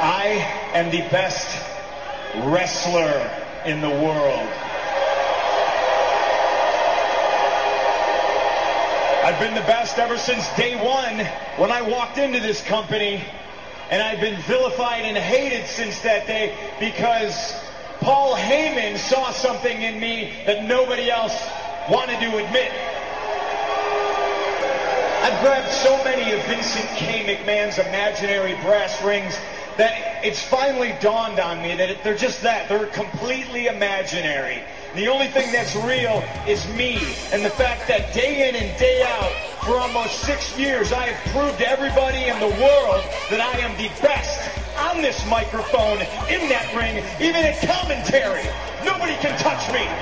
I am the best wrestler in the world. I've been the best ever since day one when I walked into this company, and I've been vilified and hated since that day because Paul Heyman saw something in me that nobody else wanted to admit. I've grabbed so many of Vincent K. McMahon's imaginary brass rings that it's finally dawned on me that they're just that. They're completely imaginary. The only thing that's real is me, and the fact that day in and day out, for almost 6 years, I have proved to everybody in the world that I am the best on this microphone, in that ring, even in commentary. Nobody can touch me.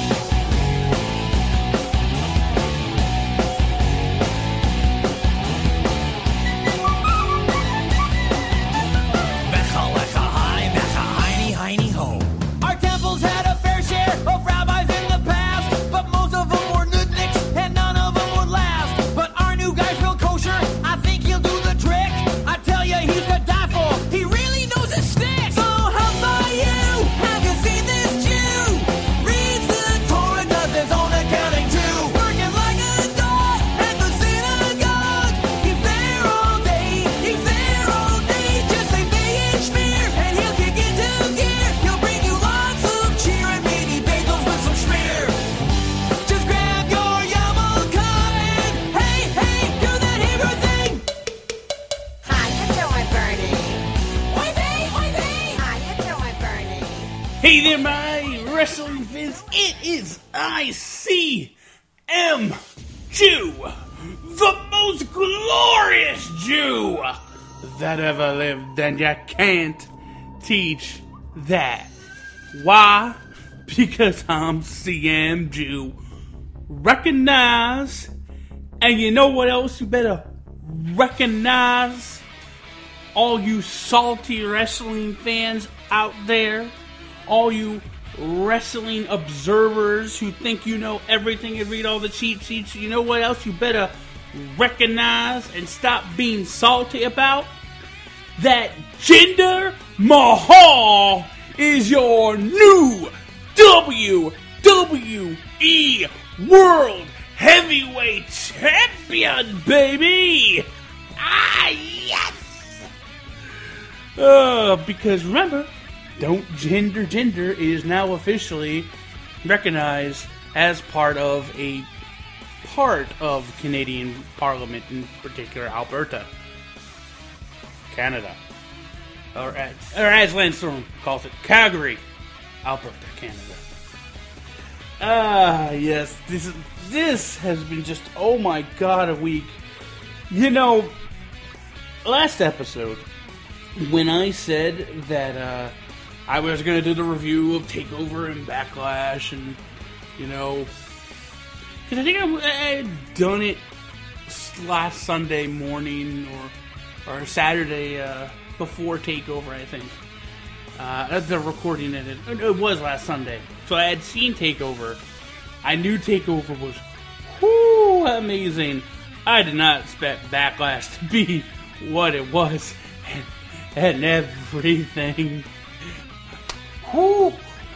Hey there, my wrestling fans. It is ICM Jew, the most glorious Jew that ever lived, and you can't teach that. Why? Because I'm CM Jew. Recognize, and you know what else you better recognize? All you salty wrestling fans out there, all you wrestling observers who think you know everything and read all the cheat sheets, you know what else you better recognize and stop being salty about? That Jinder Mahal is your new WWE World Heavyweight Champion, baby! Ah, yes! Because remember, Jinder is now officially recognized as part of Canadian Parliament, in particular Alberta, Canada, or as Lance Storm calls it, Calgary, Alberta, Canada. Yes, this has been just, oh my god, a week. You know, last episode, when I said that I was going to do the review of TakeOver and Backlash, and, you know, because I think I had done it last Sunday morning or Saturday before TakeOver, I think. The recording it was last Sunday. So I had seen TakeOver. I knew TakeOver was amazing. I did not expect Backlash to be what it was and everything. I'm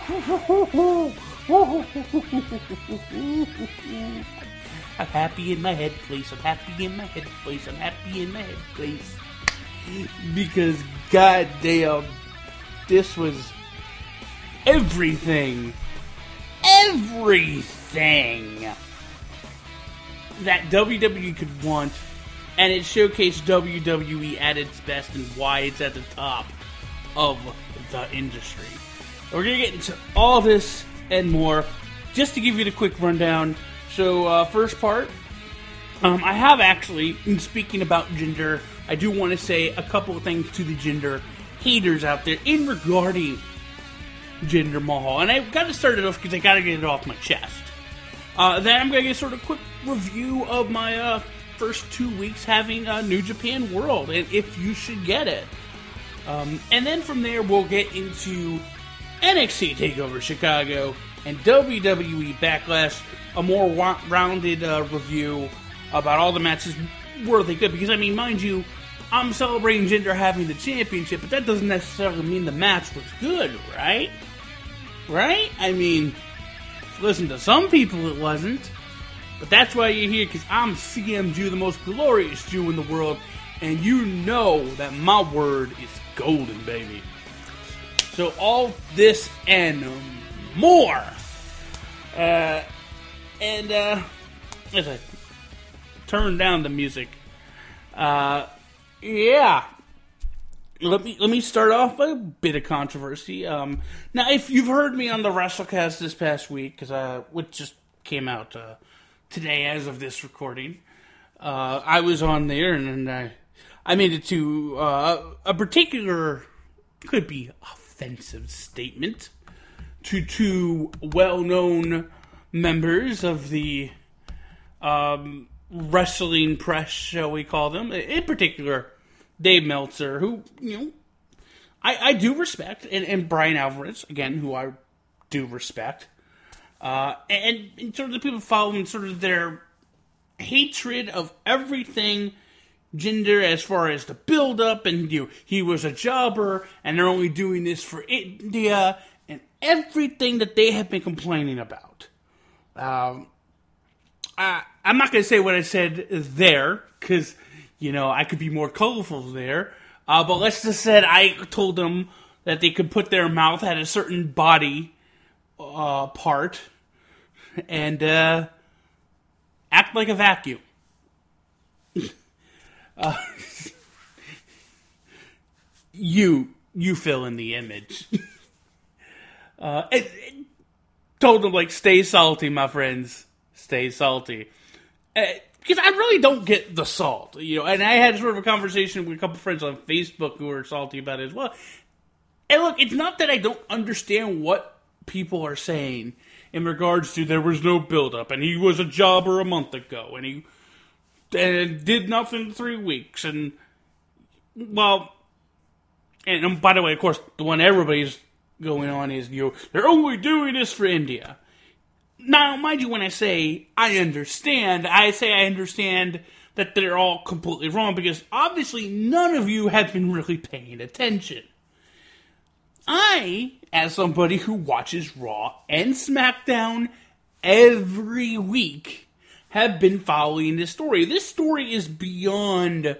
happy in my head place. I'm happy in my head place. I'm happy in my head place. Because goddamn, this was everything that WWE could want, and it showcased WWE at its best and why it's at the top of the industry. We're going to get into all this and more. Just to give you the quick rundown. So, first part, I have actually, in speaking about Jinder, I do want to say a couple of things to the Jinder haters out there in regarding Jinder Mahal. And I've got to start it off because I got to get it off my chest. Then I'm going to get sort of a quick review of my first 2 weeks having New Japan World, and if you should get it. And then from there, we'll get into NXT TakeOver Chicago and WWE Backlash, a more rounded review about all the matches. Were they good? Because, I mean, mind you, I'm celebrating Jinder having the championship, but that doesn't necessarily mean the match was good, right? Right? I mean, listen, to some people it wasn't. But that's why you're here, because I'm CM Jew, the most glorious Jew in the world, and you know that my word is golden, baby. So all this and more. As I turn down the music, yeah. Let me start off by a bit of controversy. Now, if you've heard me on the WrestleCast this past week, which just came out today as of this recording, I was on there and I made it to a particular, could be offensive statement to two well-known members of the wrestling press, shall we call them, in particular Dave Meltzer, who, I do respect, and Brian Alvarez, again, who I do respect, and sort of the people following sort of their hatred of everything Jinder as far as the build-up, and he was a jobber, and they're only doing this for India, and everything that they have been complaining about. I'm not going to say what I said there, because, I could be more colorful there. But let's just say I told them that they could put their mouth at a certain body part and act like a vacuum. You fill in the image. Told them, stay salty, my friends. Stay salty. Because I really don't get the salt, and I had sort of a conversation with a couple friends on Facebook who were salty about it as well. And look, it's not that I don't understand what people are saying in regards to there was no build-up, and he was a jobber a month ago, and he did nothing in 3 weeks, and, well, and by the way, of course, the one everybody's going on is, they're only doing this for India. Now, mind you, when I say I understand that they're all completely wrong, because obviously none of you have been really paying attention. I, as somebody who watches Raw and SmackDown every week, have been following this story. This story is beyond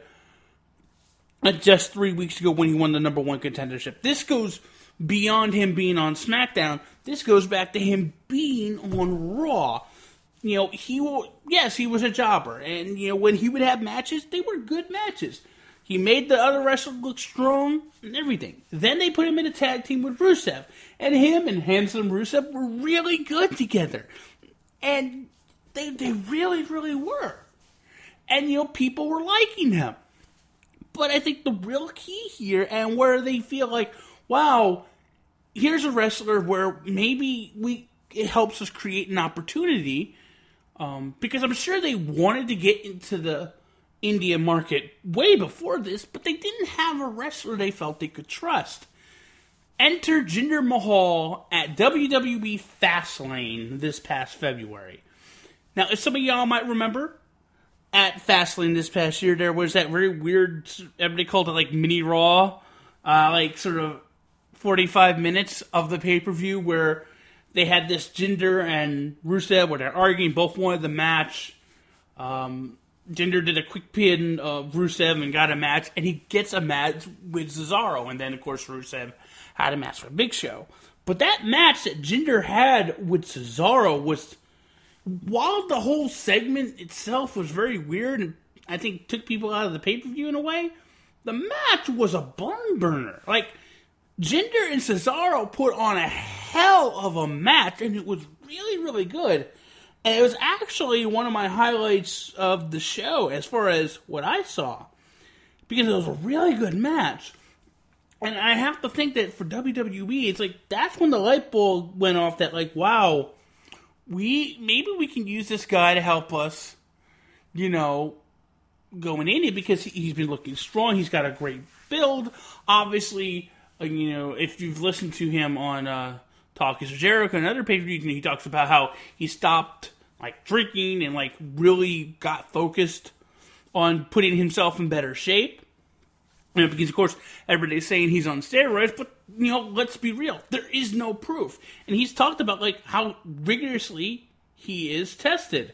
just 3 weeks ago when he won the number one contendership. This goes beyond him being on SmackDown. This goes back to him being on Raw. He was a jobber. And, when he would have matches, they were good matches. He made the other wrestlers look strong and everything. Then they put him in a tag team with Rusev. And him and Handsome Rusev were really good together. And they really, really were. And, people were liking him. But I think the real key here, and where they feel like, wow, here's a wrestler where maybe it helps us create an opportunity, because I'm sure they wanted to get into the India market way before this, but they didn't have a wrestler they felt they could trust. Enter Jinder Mahal at WWE Fastlane this past February. Now, if some of y'all might remember, at Fastlane this past year, there was that very weird, everybody called it mini Raw, sort of 45 minutes of the pay-per-view where they had this Jinder and Rusev where they're arguing, both wanted the match. Jinder did a quick pin of Rusev and got a match, and he gets a match with Cesaro, and then, of course, Rusev had a match with Big Show. But that match that Jinder had with Cesaro was, while the whole segment itself was very weird, and I think took people out of the pay-per-view in a way, the match was a barn burner. Jinder and Cesaro put on a hell of a match, and it was really, really good. And it was actually one of my highlights of the show as far as what I saw, because it was a really good match. And I have to think that for WWE, it's that's when the light bulb went off that, wow, maybe we can use this guy to help us, going in it, because he's been looking strong. He's got a great build. Obviously, if you've listened to him on Talk is Jericho and other pay-per-views, he talks about how he stopped drinking and really got focused on putting himself in better shape. Because, of course, everybody's saying he's on steroids, but, let's be real. There is no proof. And he's talked about, how rigorously he is tested.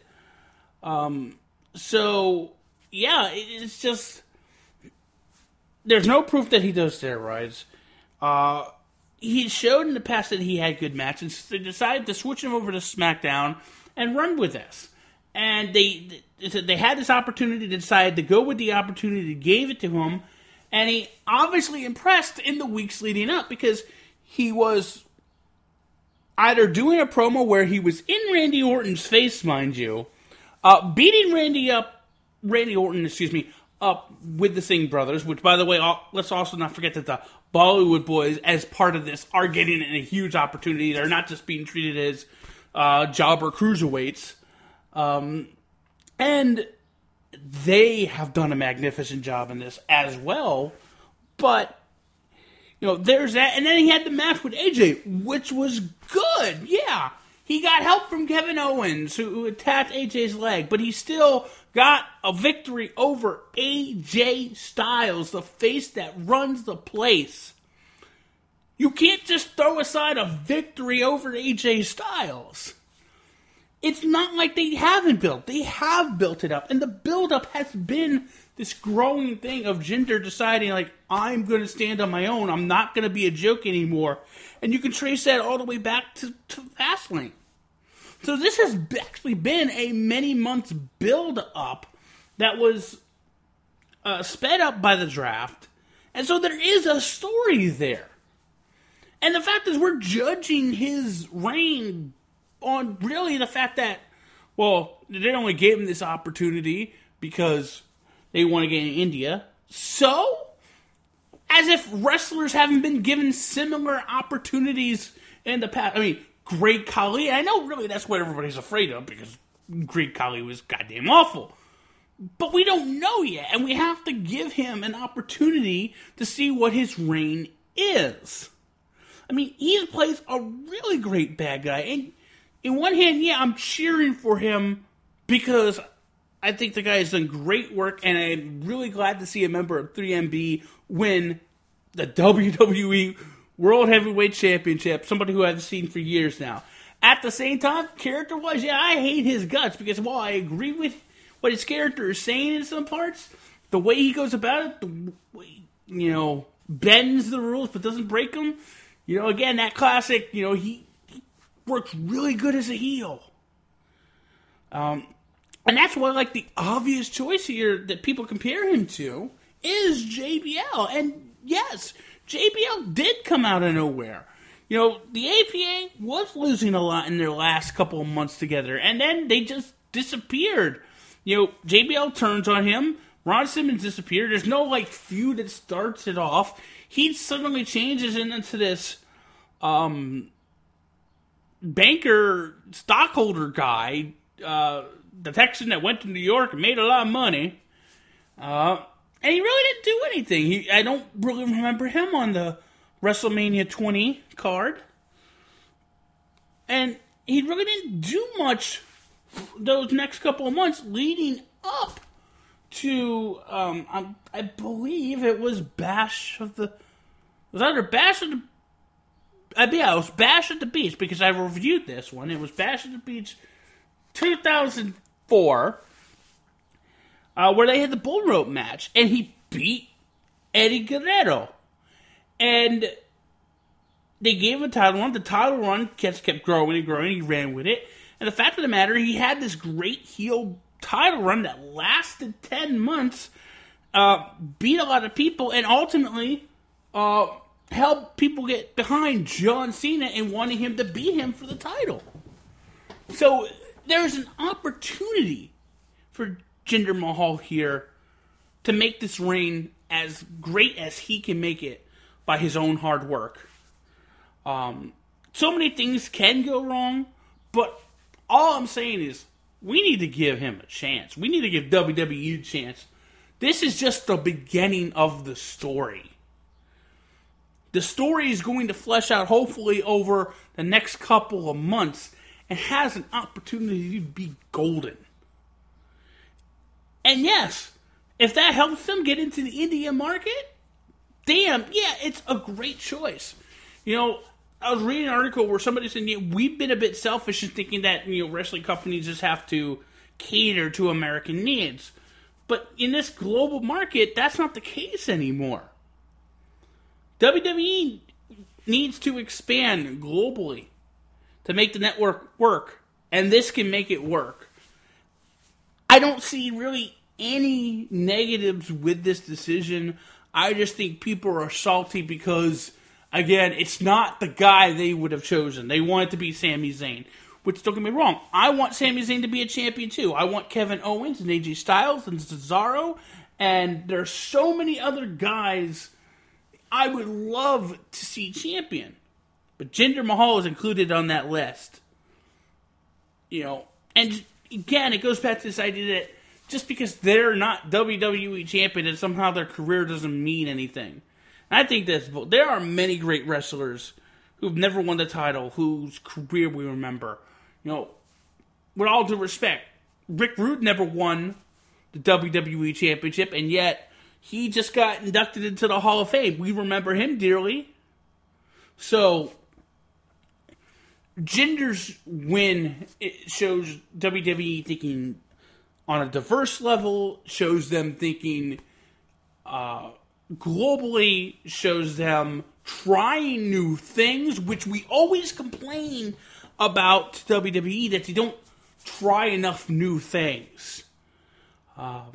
So, yeah, it's just... There's no proof that he does steroids. He showed in the past that he had good matches. So they decided to switch him over to SmackDown and run with this. And they had this opportunity, they decided to go with the opportunity, gave it to him, and he obviously impressed in the weeks leading up because he was either doing a promo where he was in Randy Orton's face, mind you, beating Randy Orton, up with the Singh brothers, which, by the way, let's also not forget that the Bollywood boys, as part of this, are getting a huge opportunity. They're not just being treated as jobber cruiserweights. And they have done a magnificent job in this as well. But, there's that. And then he had the match with AJ, which was good. Yeah. He got help from Kevin Owens, who attacked AJ's leg. But he still got a victory over AJ Styles, the face that runs the place. You can't just throw aside a victory over AJ Styles. It's not like they haven't built. They have built it up. And the build-up has been this growing thing of Jinder deciding, I'm going to stand on my own. I'm not going to be a joke anymore. And you can trace that all the way back to Fastlane. So this has actually been a many months build-up that was sped up by the draft. And so there is a story there. And the fact is, we're judging his reign on really the fact that, they only gave him this opportunity because they want to get in India. So, as if wrestlers haven't been given similar opportunities in the past. I mean, Great Khali, I know really that's what everybody's afraid of because Great Khali was goddamn awful. But we don't know yet, and we have to give him an opportunity to see what his reign is. I mean, he plays a really great bad guy, and in one hand, yeah, I'm cheering for him because I think the guy has done great work, and I'm really glad to see a member of 3MB win the WWE World Heavyweight Championship, somebody who I've seen for years now. At the same time, character-wise, yeah, I hate his guts because while I agree with what his character is saying in some parts, the way he goes about it, the way, bends the rules but doesn't break them, again, that classic, he works really good as a heel. And that's why, the obvious choice here that people compare him to is JBL. And yes, JBL did come out of nowhere. The APA was losing a lot in their last couple of months together, and then they just disappeared. JBL turns on him. Ron Simmons disappeared. There's no, feud that starts it off. He suddenly changes into this banker stockholder guy, the Texan that went to New York and made a lot of money. And he really didn't do anything. I don't really remember him on the WrestleMania 20 card. And he really didn't do much those next couple of months leading up to, I believe it was Bash of the... It was Bash at the Beach, because I reviewed this one. It was Bash at the Beach 2004. Where they had the bull rope match, and he beat Eddie Guerrero. And they gave him a title run. The title run kept growing and growing. He ran with it. And the fact of the matter, he had this great heel title run that lasted 10 months, beat a lot of people, and ultimately helped people get behind John Cena and wanting him to beat him for the title. So there's an opportunity for Jinder Mahal here to make this reign as great as he can make it by his own hard work. So many things can go wrong, but all I'm saying is we need to give him a chance. We need to give WWE a chance. This is just the beginning of the story. The story is going to flesh out hopefully over the next couple of months and has an opportunity to be golden. And yes, if that helps them get into the India market, damn, yeah, it's a great choice. You know, I was reading an article where somebody said, we've been a bit selfish in thinking that, wrestling companies just have to cater to American needs. But in this global market, that's not the case anymore. WWE needs to expand globally to make the network work, and this can make it work. I don't see really any negatives with this decision. I just think people are salty because, again, it's not the guy they would have chosen. They want it to be Sami Zayn. Which, don't get me wrong, I want Sami Zayn to be a champion too. I want Kevin Owens and AJ Styles and Cesaro. And there's so many other guys I would love to see champion. But Jinder Mahal is included on that list. And again, it goes back to this idea that just because they're not WWE champion, that somehow their career doesn't mean anything. And I think there are many great wrestlers who've never won the title, whose career we remember. With all due respect, Rick Rude never won the WWE Championship, and yet he just got inducted into the Hall of Fame. We remember him dearly. So, Jinder's win, it shows WWE thinking on a diverse level, shows them thinking globally, shows them trying new things, which we always complain about WWE, that they don't try enough new things. And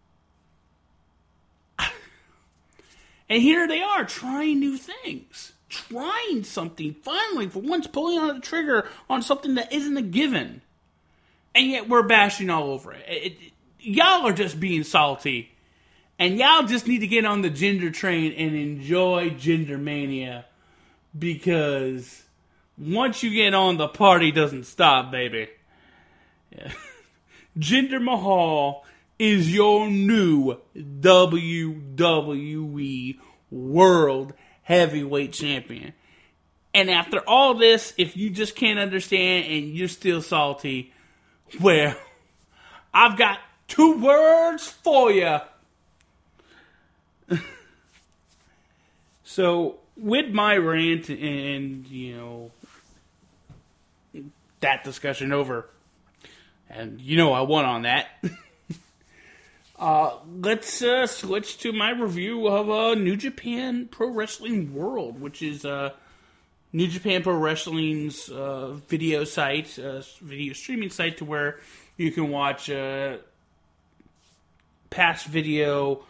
here they are, trying new things. Trying something, finally, for once, pulling on the trigger on something that isn't a given. And yet we're bashing all over it. Y'all are just being salty. And y'all just need to get on the Jinder train and enjoy Jinder Mania. Because once you get on, the party doesn't stop, baby. Yeah. Jinder Mahal is your new WWE World Heavyweight Champion. And after all this, if you just can't understand and you're still salty, well, I've got 2 words for you. So, with my rant and, that discussion over, and I won on that, let's switch to my review of New Japan Pro Wrestling World, which is New Japan Pro Wrestling's video site, video streaming site, to where you can watch past video,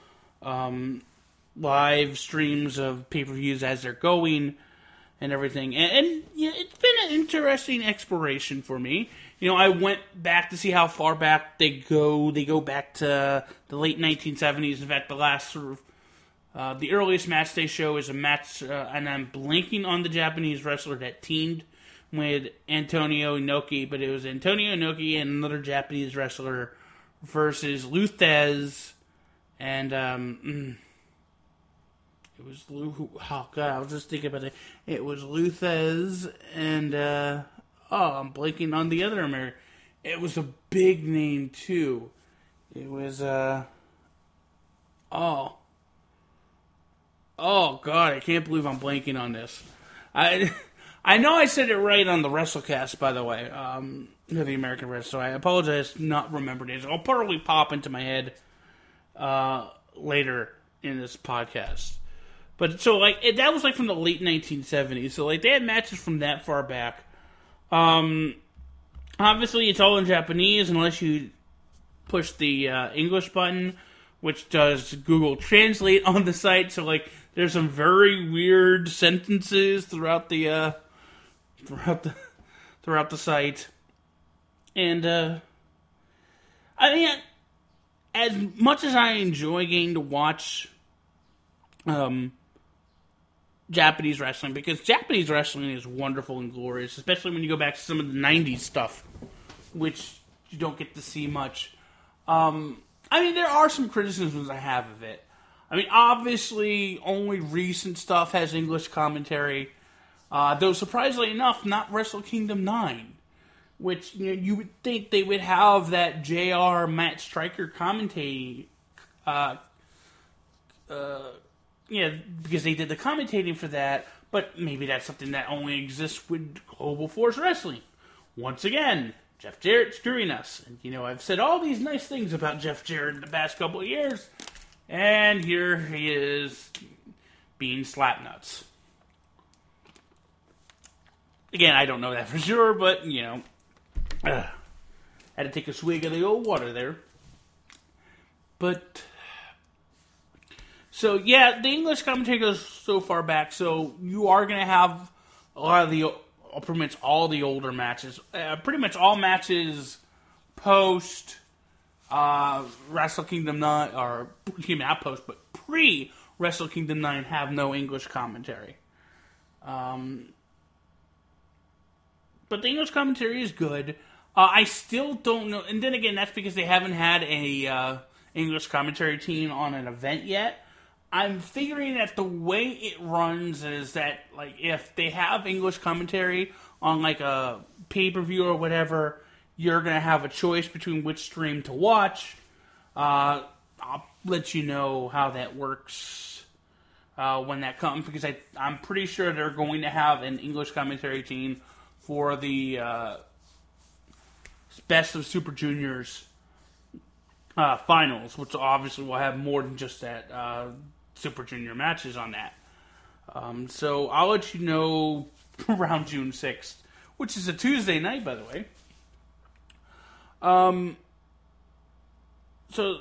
live streams of pay-per-views as they're going and everything. And it's been an interesting exploration for me. I went back to see how far back they go. They go back to the late 1970s. In fact, the last the earliest match they show is a match, and I'm blanking on the Japanese wrestler that teamed with Antonio Inoki, but it was Antonio Inoki and another Japanese wrestler versus Lou Thesz, and it was oh god, I was just thinking about it. It was Lou Thesz and I'm blanking on the other American. It was a big name too. It was oh god, I can't believe I'm blanking on this. I know I said it right on the WrestleCast, by the way, the American Wrestler. So I apologize not remembering it. It'll probably pop into my head later in this podcast. But so that was from the late 1970s. So they had matches from that far back. Obviously it's all in Japanese unless you push the English button, which does Google Translate on the site. So there's some very weird sentences throughout the site. And I mean, as much as I enjoy getting to watch Japanese wrestling, because Japanese wrestling is wonderful and glorious, especially when you go back to some of the 90s stuff, which you don't get to see much. I mean, there are some criticisms I have of it. I mean, obviously, only recent stuff has English commentary, though surprisingly enough, not Wrestle Kingdom 9, which you would think they would have that JR Matt Striker commentating because they did the commentating for that, but maybe that's something that only exists with Global Force Wrestling. Once again, Jeff Jarrett screwing us. And, I've said all these nice things about Jeff Jarrett in the past couple of years, and here he is being slapnuts. Again, I don't know that for sure, but, had to take a swig of the old water there. But, so, the English commentary goes so far back, so you are going to have a lot of the, pretty much all the older matches. Pretty much all matches post Wrestle Kingdom 9, or, not post, but pre-Wrestle Kingdom 9 have no English commentary. But the English commentary is good. I still don't know, and then again, that's because they haven't had a English commentary team on an event yet. I'm figuring that the way it runs is that, like, if they have English commentary on, like, a pay-per-view or whatever, you're going to have a choice between which stream to watch. I'll let you know how that works when that comes, because I'm pretty sure they're going to have an English commentary team for the Best of Super Juniors finals, which obviously will have more than just that Super Junior matches on that. So I'll let you know around June 6th, which is a Tuesday night, by the way. So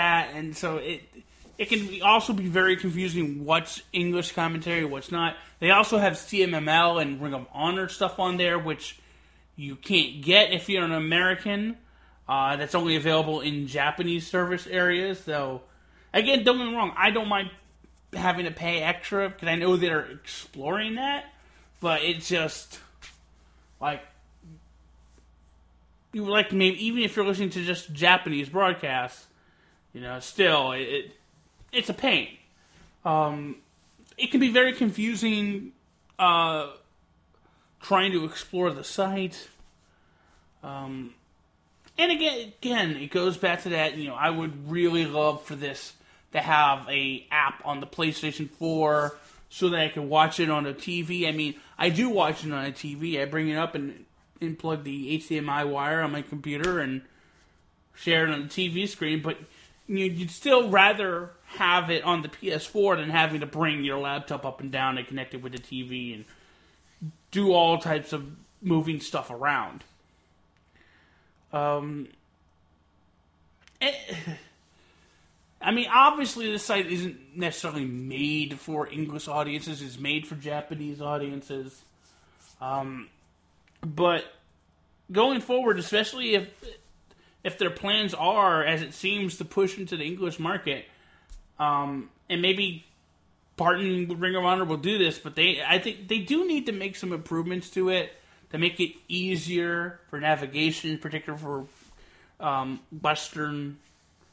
it can also be very confusing what's English commentary, what's not. They also have CMML and Ring of Honor stuff on there, which you can't get if you're an American. That's only available in Japanese service areas, though. Again, don't get me wrong, I don't mind having to pay extra, because I know they're exploring that, but it's just, like, you would like, maybe, even if you're listening to just Japanese broadcasts, still, it's a pain. It can be very confusing trying to explore the site. And again, it goes back to that, I would really love for this to have a app on the PlayStation 4 so that I can watch it on a TV. I mean, I do watch it on a TV. I bring it up and plug the HDMI wire on my computer and share it on the TV screen, but you'd still rather have it on the PS4 than having to bring your laptop up and down and connect it with the TV and do all types of moving stuff around. I mean, obviously this site isn't necessarily made for English audiences. It's made for Japanese audiences. But going forward, especially if their plans are, as it seems, to push into the English market, and maybe partnering with Ring of Honor will do this, but I think they do need to make some improvements to it to make it easier for navigation, in particular for Western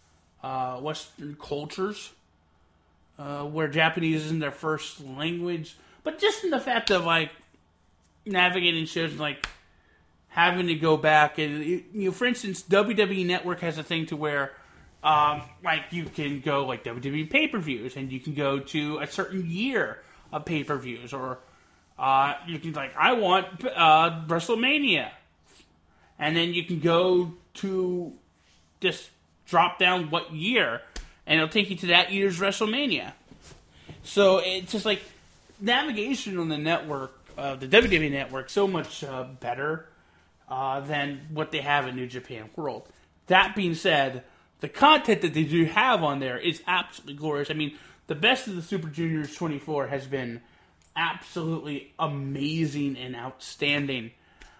cultures, where Japanese isn't their first language. But just in the fact of, like, navigating shows, like, having to go back and, for instance, WWE Network has a thing to where, like, you can go, like, WWE pay-per-views, and you can go to a certain year of pay-per-views, or you can, like, I want WrestleMania, and then you can go to just drop down what year, and it'll take you to that year's WrestleMania. So it's just like navigation on the network, the WWE Network, so much better than what they have in New Japan World. That being said, the content that they do have on there is absolutely glorious. I mean, the Best of the Super Juniors 24 has been absolutely amazing and outstanding.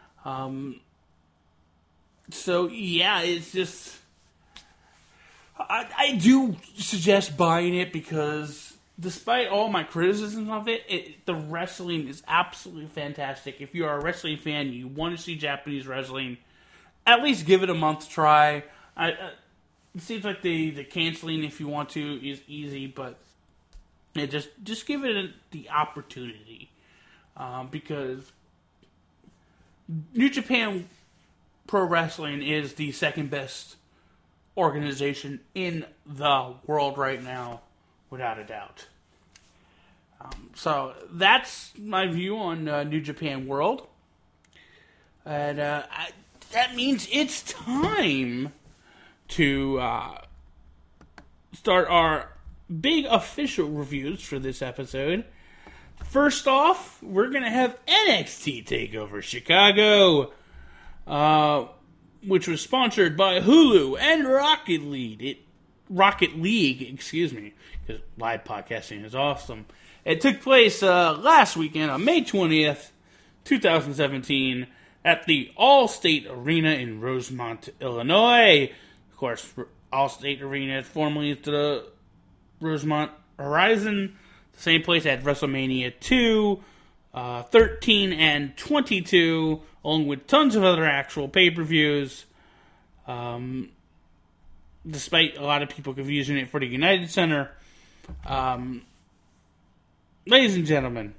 So, yeah, it's just... I do suggest buying it because despite all my criticisms of it, the wrestling is absolutely fantastic. If you are a wrestling fan, you want to see Japanese wrestling, at least give it a month try. It seems like the canceling, if you want to, is easy, but just give it the opportunity. Because New Japan Pro Wrestling is the second best organization in the world right now, without a doubt. So that's my view on New Japan World. And that means it's time to start our big official reviews for this episode. First off, we're going to have NXT TakeOver Chicago, which was sponsored by Hulu and Rocket League. Excuse me, because live podcasting is awesome. It took place last weekend on May 20th, 2017, at the Allstate Arena in Rosemont, Illinois. Of course, Allstate Arena is formerly the Rosemont Horizon, the same place at WrestleMania 2, 13, and 22, along with tons of other actual pay-per-views. Despite a lot of people confusing it for the United Center. Ladies and gentlemen,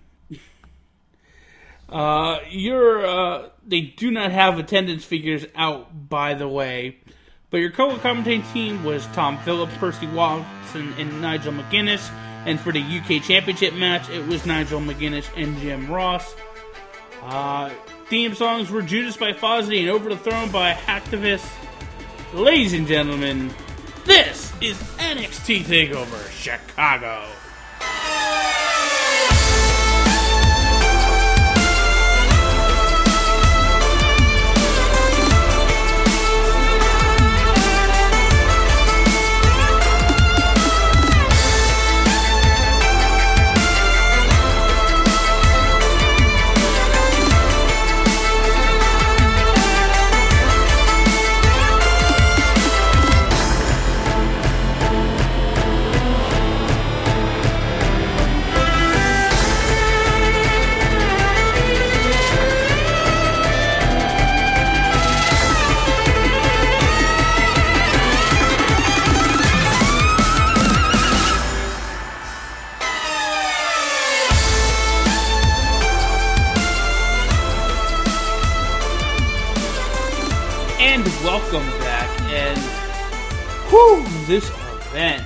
they do not have attendance figures out, by the way, but your co-commentating team was Tom Phillips, Percy Watson, and Nigel McGuinness, and for the UK Championship match, it was Nigel McGuinness and Jim Ross. Theme songs were Judas by Fozzy and Over the Throne by Hacktivist. Ladies and gentlemen, this is NXT TakeOver Chicago. Welcome back, and this event.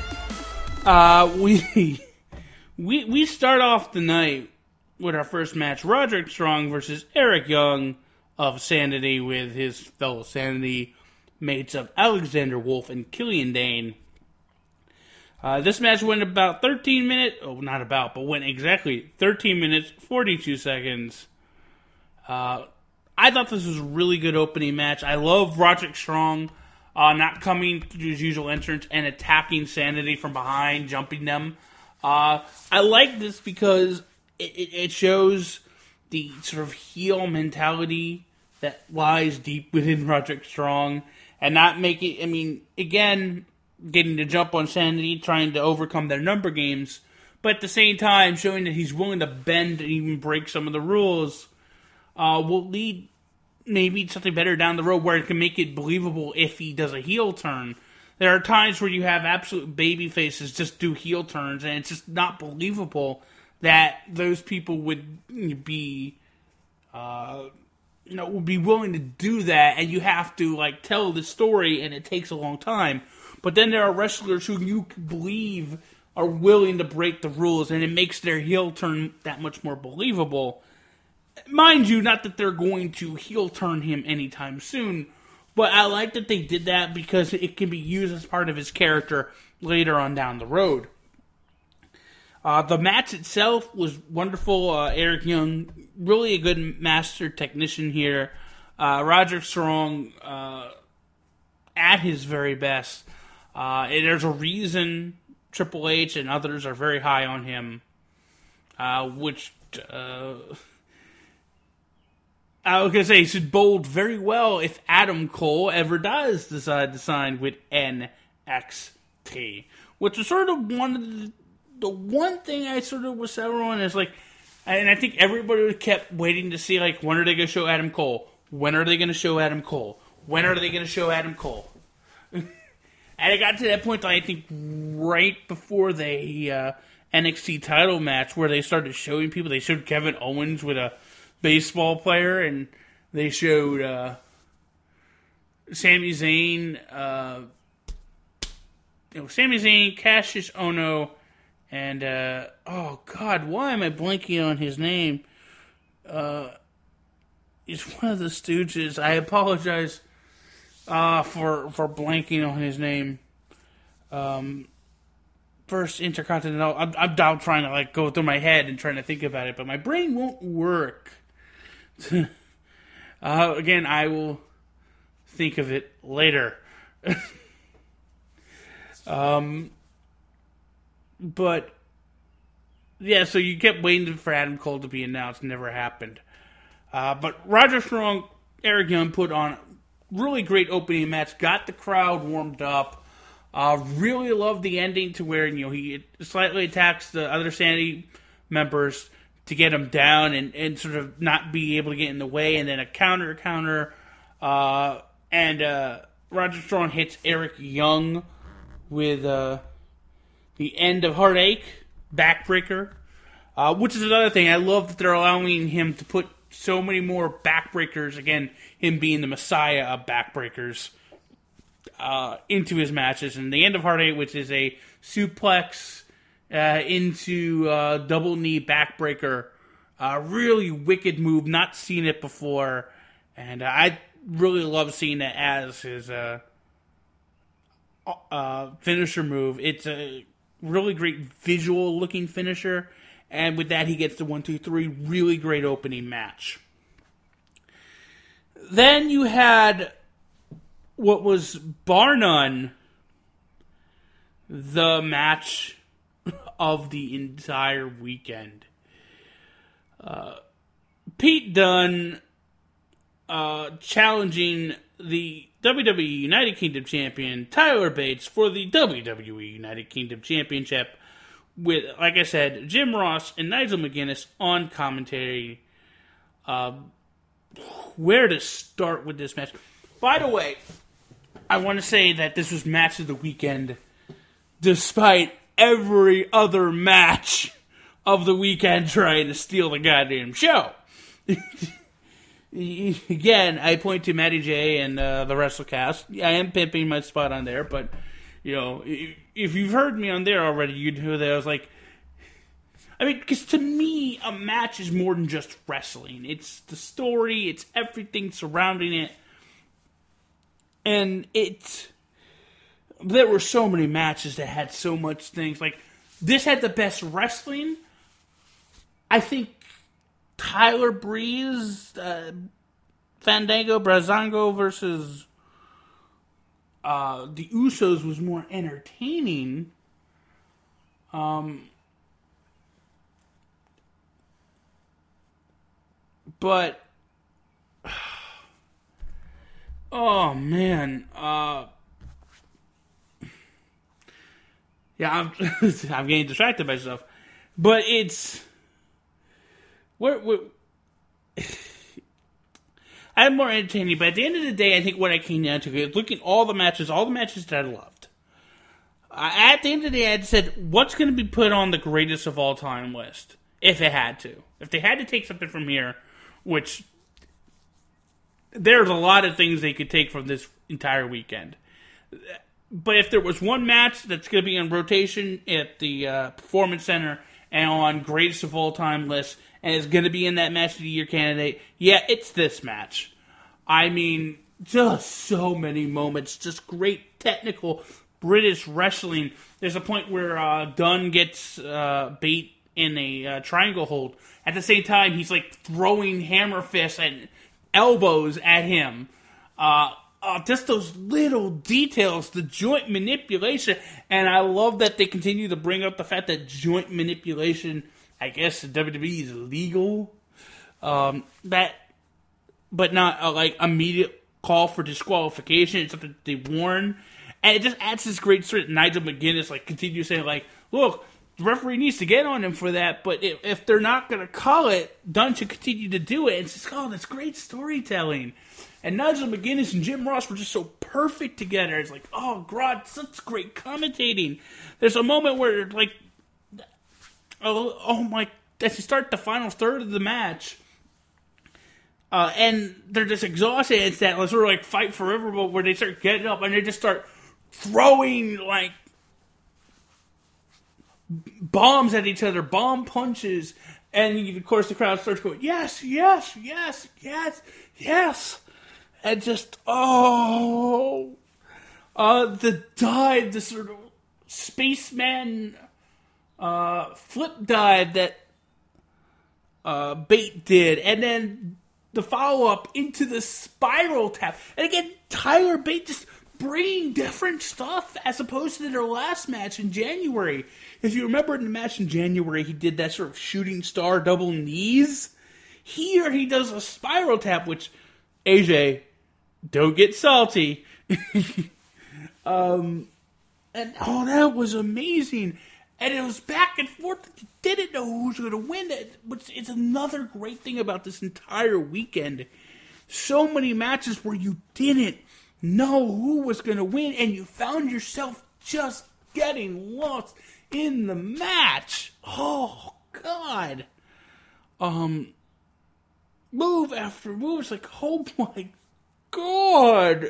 We start off the night with our first match: Roderick Strong versus Eric Young of Sanity, with his fellow Sanity mates of Alexander Wolf and Killian Dane. This match went about 13 minutes. Oh, not about, but went exactly 13 minutes, 42 seconds. I thought this was a really good opening match. I love Roderick Strong not coming to his usual entrance and attacking Sanity from behind, jumping them. I like this because it shows the sort of heel mentality that lies deep within Roderick Strong, and not make it, again, getting to jump on Sanity, trying to overcome their number games, but at the same time showing that he's willing to bend and even break some of the rules. Will lead maybe to something better down the road where it can make it believable if he does a heel turn. There are times where you have absolute baby faces just do heel turns, and it's just not believable that those people would be, would be willing to do that, and you have to tell the story, and it takes a long time. But then there are wrestlers who you believe are willing to break the rules, and it makes their heel turn that much more believable. Mind you, not that they're going to heel turn him anytime soon, but I like that they did that because it can be used as part of his character later on down the road. The match itself was wonderful. Eric Young, really a good master technician here. Roderick Strong, at his very best. There's a reason Triple H and others are very high on him, which... I was going to say, he should bode very well if Adam Cole ever does decide to sign with NXT. Which was sort of the one thing I sort of was sour on is and I think everybody kept waiting to see, when are they going to show Adam Cole? When are they going to show Adam Cole? When are they going to show Adam Cole? And it got to that point, I think, right before the NXT title match where they started showing people. They showed Kevin Owens with a baseball player, and they showed Sami Zayn, Cassius Ohno, And, oh God, why am I blanking on his name? He's one of the Stooges. I apologize for blanking on his name. First Intercontinental. I'm down trying to go through my head and trying to think about it, but my brain won't work. Again, I will think of it later. But yeah, so you kept waiting for Adam Cole to be announced. Never happened. But Roger Strong, Eric Young put on a really great opening match. Got the crowd warmed up. Really loved the ending to where he slightly attacks the other Sanity members to get them down and sort of not be able to get in the way, and then a counter. And Roger Strong hits Eric Young with the end of Heartache, backbreaker, which is another thing. I love that they're allowing him to put so many more backbreakers, again, him being the messiah of backbreakers, into his matches. And the end of Heartache, which is a suplex into double knee backbreaker, really wicked move, not seen it before, and I really love seeing it as his finisher move. It's a really great visual looking finisher, and with that he gets the 1, 2, 3, really great opening match. Then you had what was bar none the match of the entire weekend. Pete Dunne challenging the WWE United Kingdom Champion Tyler Bates for the WWE United Kingdom Championship with, like I said, Jim Ross and Nigel McGuinness on commentary. Where to start with this match? By the way, I want to say that this was match of the weekend despite every other match of the weekend trying to steal the goddamn show. Again, I point to Matty J and the WrestleCast. I am pimping my spot on there, but if you've heard me on there already, you'd know that I was like, because to me, a match is more than just wrestling. It's the story, it's everything surrounding it, and there were so many matches that had so much things. Like, this had the best wrestling. I think Tyler Breeze, Fandango, Brazango versus the Usos was more entertaining. But, oh man, yeah, I'm getting distracted by myself. But it's I'm more entertaining, but at the end of the day, I think what I came down to is looking at all the matches that I loved. At the end of the day, I said, what's going to be put on the greatest of all time list? If it had to. If they had to take something from here, which there's a lot of things they could take from this entire weekend. But if there was one match that's going to be on rotation at the Performance Center and on greatest of all time list, and is going to be in that match of the year candidate, yeah, it's this match. I mean, just so many moments, just great technical British wrestling. There's a point where Dunn gets Bate in a triangle hold. At the same time, he's like throwing hammer fists and elbows at him. Just those little details, the joint manipulation, and I love that they continue to bring up the fact that joint manipulation, I guess, in WWE is illegal. But not like immediate call for disqualification. It's something they warn, and it just adds this great story. Nigel McGuinness continues saying look, the referee needs to get on him for that, but if they're not going to call it, Dunn should continue to do it. It's just, that's great storytelling. And Nigel McGuinness and Jim Ross were just so perfect together. It's like, oh, God, such great commentating. There's a moment where, as you start the final third of the match, and they're just exhausted. It's that sort of fight forever, but where they start getting up and they just start throwing, bombs at each other, bomb punches, and of course the crowd starts going, yes, yes, yes, yes, yes, and just, the dive, the sort of spaceman flip dive that Bate did, and then the follow-up into the spiral tap. And again, Tyler Bate just bringing different stuff as opposed to their last match in January. If you remember in the match in January, he did that sort of shooting star double knees. Here he does a spiral tap, which, AJ, don't get salty. And that was amazing. And it was back and forth. You didn't know who was going to win. It's another great thing about this entire weekend. So many matches where you didn't know who was going to win, and you found yourself just getting lost in the match. Oh, God. Move after move. It's like, oh my God.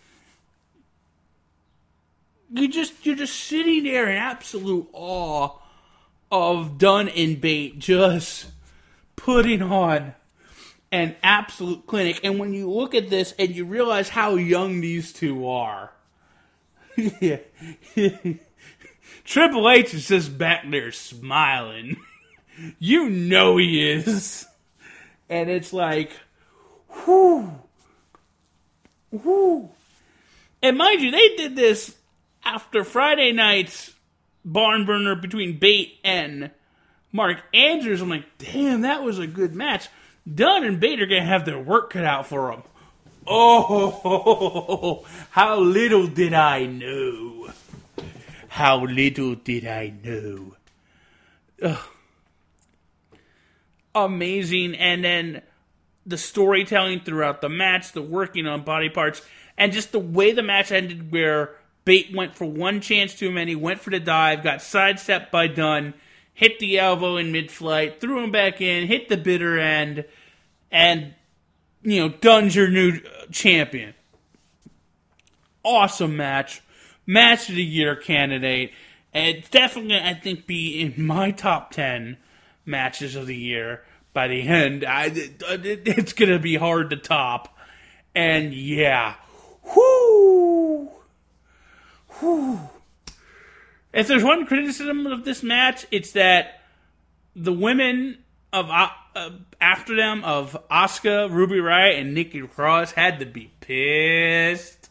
You're just sitting there in absolute awe of Dunn and Bate just putting on an absolute clinic. And when you look at this and you realize how young these two are, yeah. Triple H is just back there smiling. You know he is. And it's like, whoo, whoo. And mind you, they did this after Friday night's barn burner between Bate and Mark Andrews. I'm like, damn, that was a good match. Dunn and Bate are going to have their work cut out for them. Oh, how little did I know. How little did I know. Ugh. Amazing. And then the storytelling throughout the match, the working on body parts, and just the way the match ended where Bate went for one chance too many, went for the dive, got sidestepped by Dunn, hit the elbow in mid-flight, threw him back in, hit the bitter end, and, Dunn's your new champion. Awesome match. Match of the year candidate. And it's definitely, I think, be in my top 10 matches of the year by the end. It's going to be hard to top. And yeah. Whoo! Whew. If there's one criticism of this match, it's that the women of after them of Asuka, Ruby Riott, and Nikki Cross had to be pissed.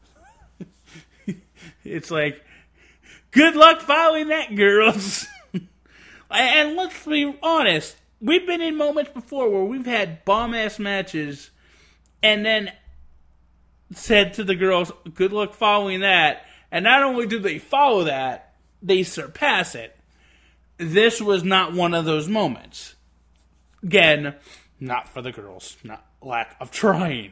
It's like, good luck following that, girls. And let's be honest, we've been in moments before where we've had bomb-ass matches and then said to the girls, good luck following that. And not only do they follow that, they surpass it. This was not one of those moments. Again, not for the girls. Not lack of trying.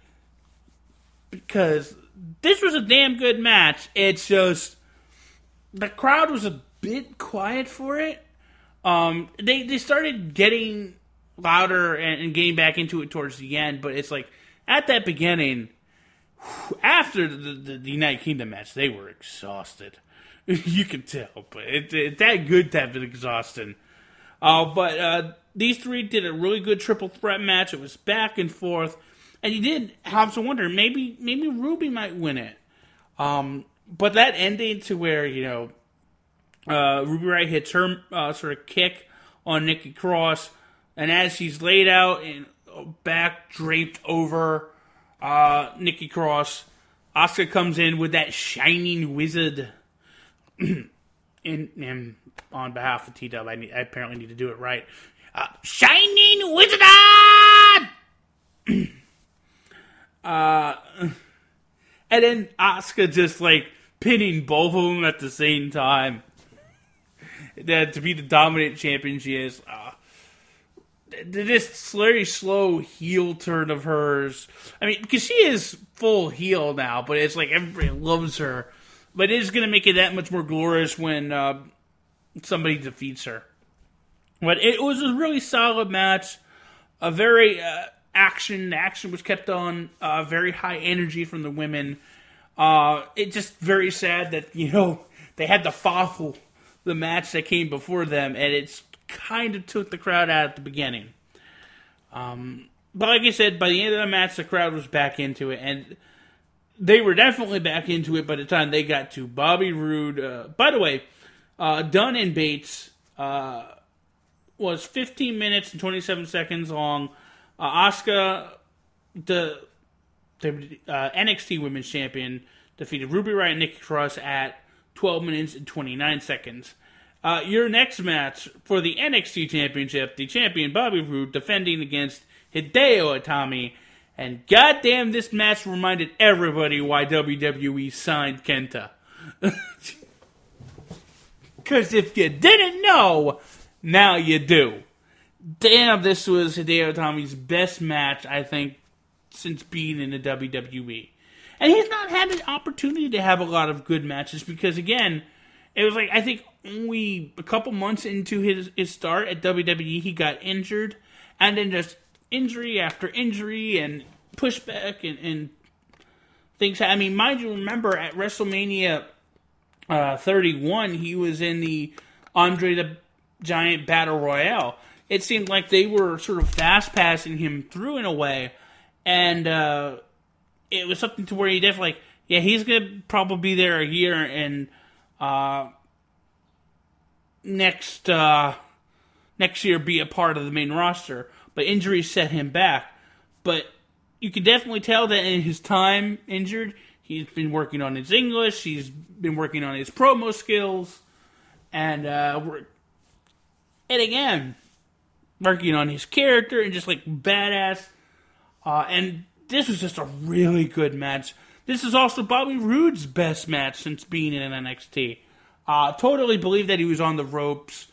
Because this was a damn good match. It's just, the crowd was a bit quiet for it. They started getting louder and getting back into it towards the end. But it's like, at that beginning, after the United Kingdom match, they were exhausted. You can tell, but it's that good to have been exhausting. But these three did a really good triple threat match. It was back and forth, and you did have to wonder maybe Ruby might win it. But that ending to where Ruby Riott hits her sort of kick on Nikki Cross, and as she's laid out and back draped over Nikki Cross, Asuka comes in with that Shining Wizard. and on behalf of T-Dub, I apparently need to do it right. Shining Wizard! And then Asuka just pinning both of them at the same time. To be the dominant champion she is. This very slow heel turn of hers. I mean, because she is full heel now, but it's like everybody loves her. But it is going to make it that much more glorious when somebody defeats her. But it was a really solid match. A very action. The action was kept on very high energy from the women. It's just very sad that, they had to follow the match that came before them, and it's kind of took the crowd out at the beginning. But like I said, by the end of the match, the crowd was back into it, and they were definitely back into it by the time they got to Bobby Roode. By the way, Dunn and Bates was 15 minutes and 27 seconds long. Asuka, the NXT Women's Champion, defeated Ruby Riott and Nikki Cross at 12 minutes and 29 seconds. Your next match for the NXT Championship, the champion Bobby Roode defending against Hideo Itami. And goddamn, this match reminded everybody why WWE signed Kenta. Because if you didn't know, now you do. Damn, this was Hideo Itami's best match, I think, since being in the WWE. And he's not had an opportunity to have a lot of good matches because, again, it was like, I think only a couple months into his start at WWE, he got injured. And then just injury after injury and pushback and things. I mean, mind you, remember at WrestleMania 31, he was in the Andre the Giant Battle Royale. It seemed like they were sort of fast-passing him through in a way. And it was something to where he definitely, like, yeah, he's going to probably be there a year and next year be a part of the main roster. But injuries set him back. But you can definitely tell that in his time injured, he's been working on his English, he's been working on his promo skills, and again, working on his character and just like badass. And this was just a really good match. This is also Bobby Roode's best match since being in NXT. Totally believe that he was on the ropes.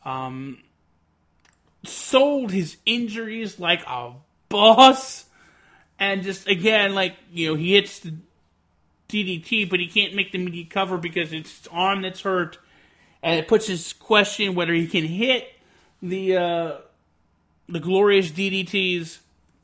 Sold his injuries like a boss. And just, again, like, you know, he hits the DDT, but he can't make the immediate cover because it's his arm that's hurt. And it puts his question whether he can hit the glorious DDTs.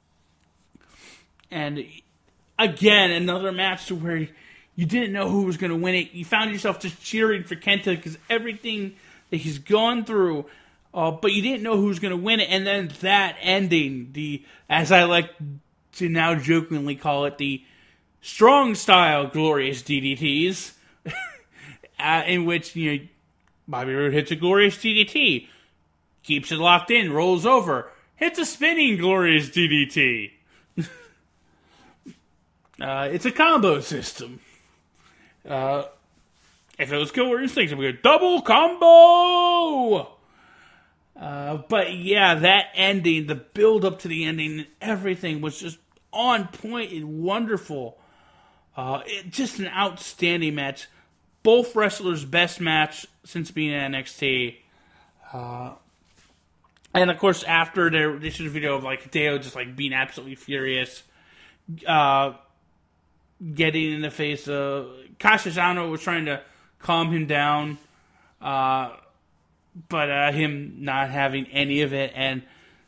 And, again, another match to where you didn't know who was going to win it. You found yourself just cheering for Kenta because everything that he's gone through, but you didn't know who was going to win it. And then that ending, as I like to now jokingly call it, the strong style glorious DDTs, in which, you know, Bobby Roode hits a glorious DDT, keeps it locked in, rolls over, hits a spinning glorious DDT. It's a combo system. If it was Killer Instinct, it would be a double combo! But yeah, that ending, the build up to the ending, everything was just on point and wonderful. Just an outstanding match. Both wrestlers' best match since being in NXT. And of course, after they showed a video of like Hideo just like being absolutely furious, getting in the face of Kashizano was trying to calm him down, but him not having any of it, and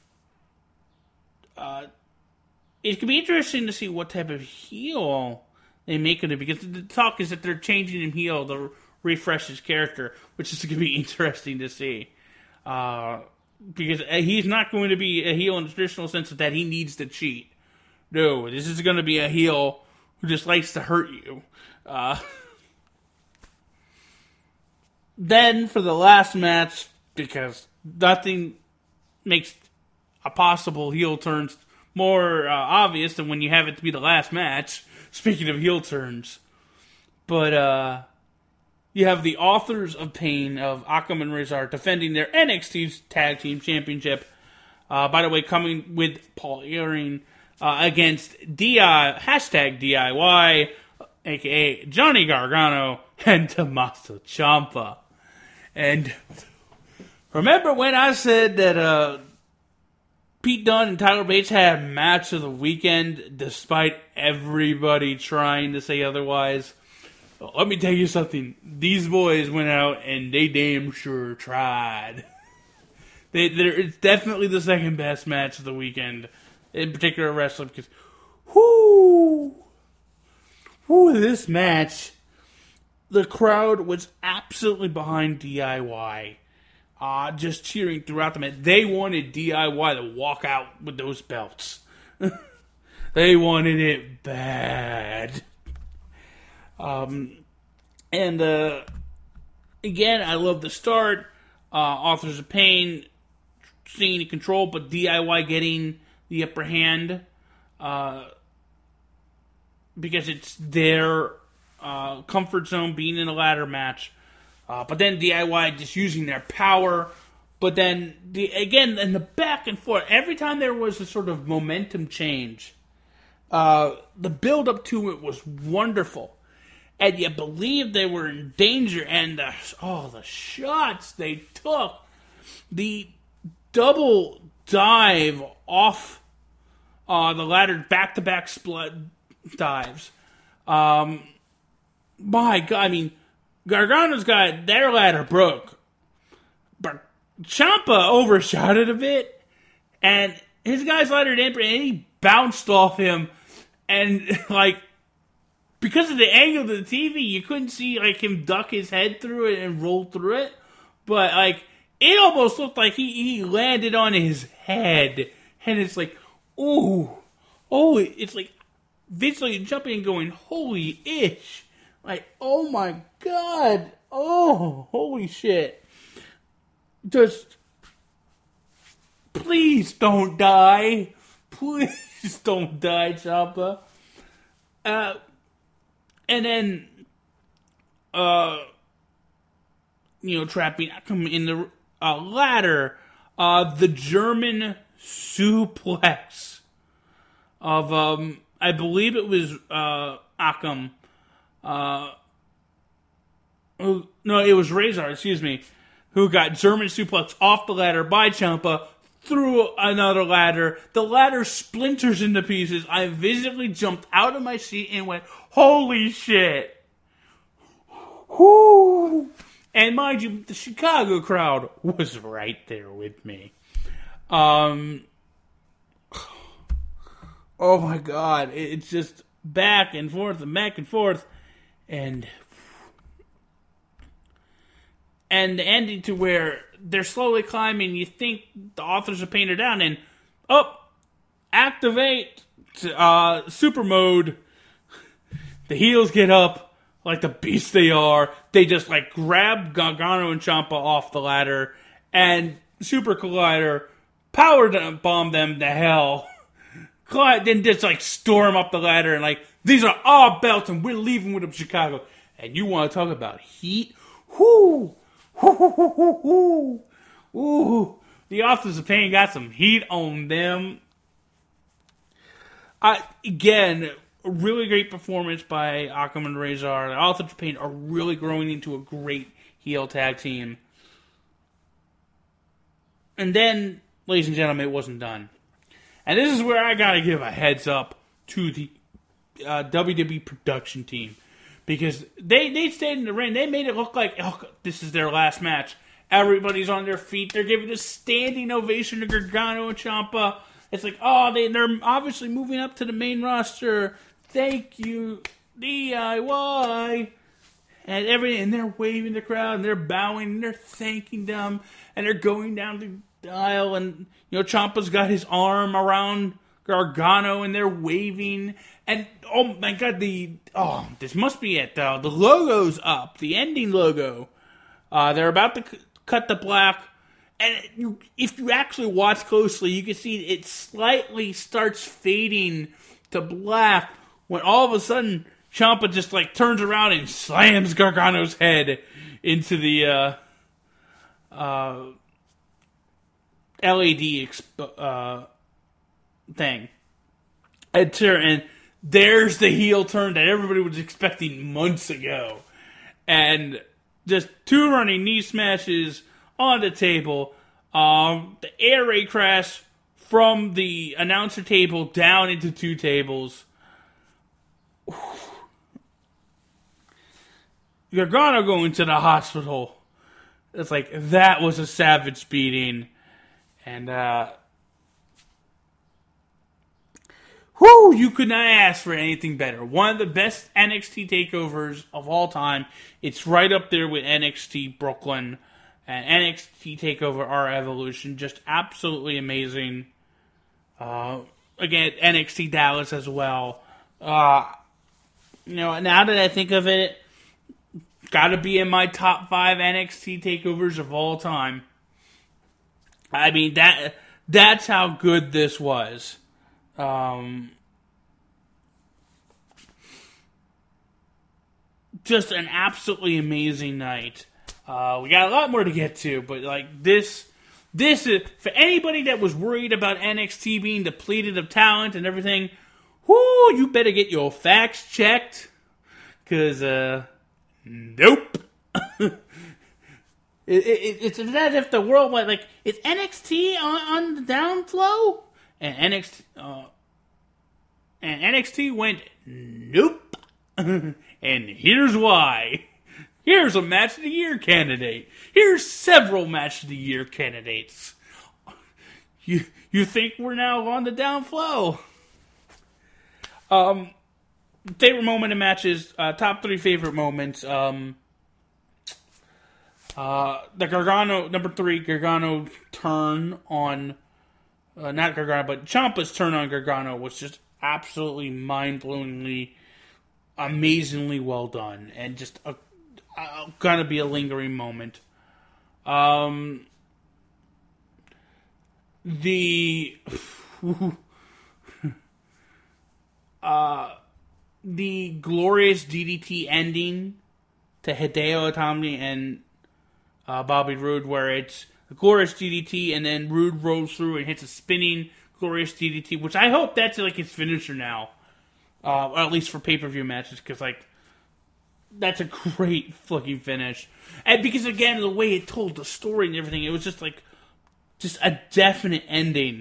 it could be interesting to see what type of heel they make of it, because the talk is that they're changing him heel to refresh his character, which is going to be interesting to see. Because he's not going to be a heel in the traditional sense that he needs to cheat. No, this is going to be a heel who just likes to hurt you. Then, for the last match, because nothing makes a possible heel turn more obvious than when you have it to be the last match, speaking of heel turns. But, you have the Authors of Pain of Akam and Rezar defending their NXT Tag Team Championship. By the way, coming with Paul Ellering against DIY, a.k.a. Johnny Gargano, and Tommaso Ciampa. And remember when I said that Pete Dunne and Tyler Bates had match of the weekend, despite everybody trying to say otherwise? Let me tell you something. These boys went out and they damn sure tried. It's definitely the second best match of the weekend, in particular wrestling, because this match the crowd was absolutely behind DIY. Just cheering throughout the match. They wanted DIY to walk out with those belts. They wanted it bad. And again, I love the start. Authors of Pain staying in control, but DIY getting the upper hand because it's their comfort zone being in a ladder match. But then DIY just using their power. But then, again, in the back and forth, every time there was a sort of momentum change, the build-up to it was wonderful. And you believed they were in danger. And the shots they took. The double dive off the ladder, back-to-back split dives. My God, I mean, Gargano's got their ladder broke. But Ciampa overshot it a bit. And his guy's ladder didn't break, and he bounced off him. And, like, because of the angle of the TV, you couldn't see, like, him duck his head through it and roll through it. But, like, it almost looked like he landed on his head. And it's like, ooh. Oh, it's like visually jumping and going, holy ish. Like, oh my God. Oh, holy shit. Just, please don't die. Please don't die, Ciampa. And then, trapping in the ladder, the German suplex of, I believe it was Akam. No, it was Razor, excuse me, who got German suplex off the ladder by Ciampa through another ladder. The ladder splinters into pieces. I visibly jumped out of my seat and went, holy shit. Whoo! And mind you, the Chicago crowd was right there with me. Oh my God. It's just back and forth and back and forth. And the ending to where they're slowly climbing, you think the Authors of Pain are down, and activate super mode. The heels get up like the beasts they are. They just like grab Gargano and Ciampa off the ladder, and Super Collider power bomb them to hell. Then just like storm up the ladder and like, these are our belts and we're leaving with them, Chicago. And you want to talk about heat? Whoo! Whoo! Ooh! The Authors of Pain got some heat on them. Again, a really great performance by Akam and Razor. The Authors of Pain are really growing into a great heel tag team. And then, ladies and gentlemen, it wasn't done. And this is where I gotta give a heads up to the WWE production team. Because they stayed in the ring. They made it look like, this is their last match. Everybody's on their feet. They're giving a standing ovation to Gargano and Ciampa. It's like, they're obviously moving up to the main roster. Thank you, DIY. And everything. And they're waving the crowd. And they're bowing. And they're thanking them. And they're going down the aisle. And, Ciampa's got his arm around Gargano. And they're waving. And, oh my God, this must be it. The logo's up. The ending logo. They're about to cut the black. And if you actually watch closely, you can see it slightly starts fading to black when all of a sudden Ciampa just like turns around and slams Gargano's head into the LED thing. And there's the heel turn that everybody was expecting months ago. And just two running knee smashes on the table. The air raid crash from the announcer table down into two tables. Gargano going to the hospital. It's like, that was a savage beating. And, whoo, you could not ask for anything better. One of the best NXT takeovers of all time. It's right up there with NXT Brooklyn and NXT TakeOver Our Evolution. Just absolutely amazing. Again, NXT Dallas as well. Now that I think of it, gotta be in my top 5 NXT takeovers of all time. I mean, that's how good this was. Just an absolutely amazing night. We got a lot more to get to, but like this is, for anybody that was worried about NXT being depleted of talent and everything, whoo, you better get your facts checked, because, nope. It's as if the world went like, is NXT on the downflow? And NXT went, nope. And here's why. Here's a Match of the Year candidate. Here's several Match of the Year candidates. You think we're now on the downflow? Favorite moment in matches. Top 3 favorite moments. The Gargano, number 3, Gargano turn on... not Gargano, but Ciampa's turn on Gargano was just absolutely mind-blowingly, amazingly well done. And just gonna be a lingering moment. The glorious DDT ending to Hideo Itami and Bobby Roode, where it's a glorious DDT and then Roode rolls through and hits a spinning glorious DDT, which I hope that's like his finisher now, or at least for pay-per-view matches, because like that's a great fucking finish. And because again, the way it told the story and everything, it was just like a definite ending.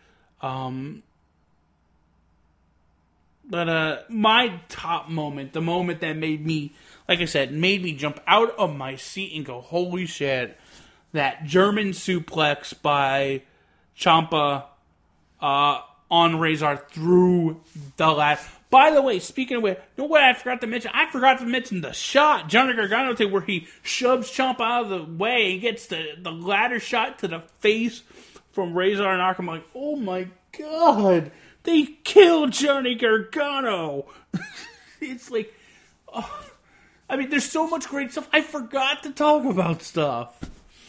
But my top moment, the moment that made me, like I said, made me jump out of my seat and go, holy shit, that German suplex by Ciampa on Razor through the last. By the way, speaking of which, you know what I forgot to mention? I forgot to mention the shot Johnny Gargano did where he shoves Ciampa out of the way and gets the ladder shot to the face from Razor and Arkham. I'm like, oh my god, they killed Johnny Gargano. It's like, oh, I mean, there's so much great stuff. I forgot to talk about stuff.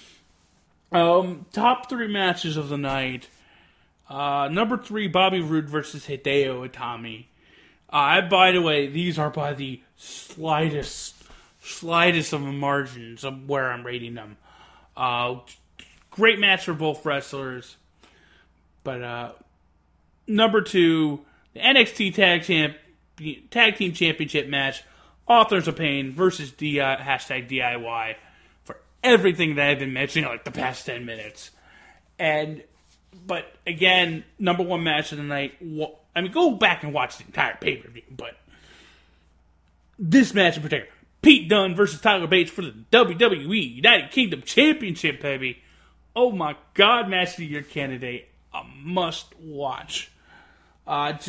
Top 3 matches of the night. Number 3, Bobby Roode versus Hideo Itami. By the way, these are by the slightest of margins of where I'm rating them. Great match for both wrestlers. But, number 2, the NXT Tag Team Championship match, Authors of Pain versus hashtag DIY, for everything that I've been mentioning like the past 10 minutes. But again, number 1 match of the night. I mean, go back and watch the entire pay-per-view, but this match in particular, Pete Dunne versus Tyler Bates for the WWE United Kingdom Championship, baby. Oh my god, Match of the Year candidate. A must watch. That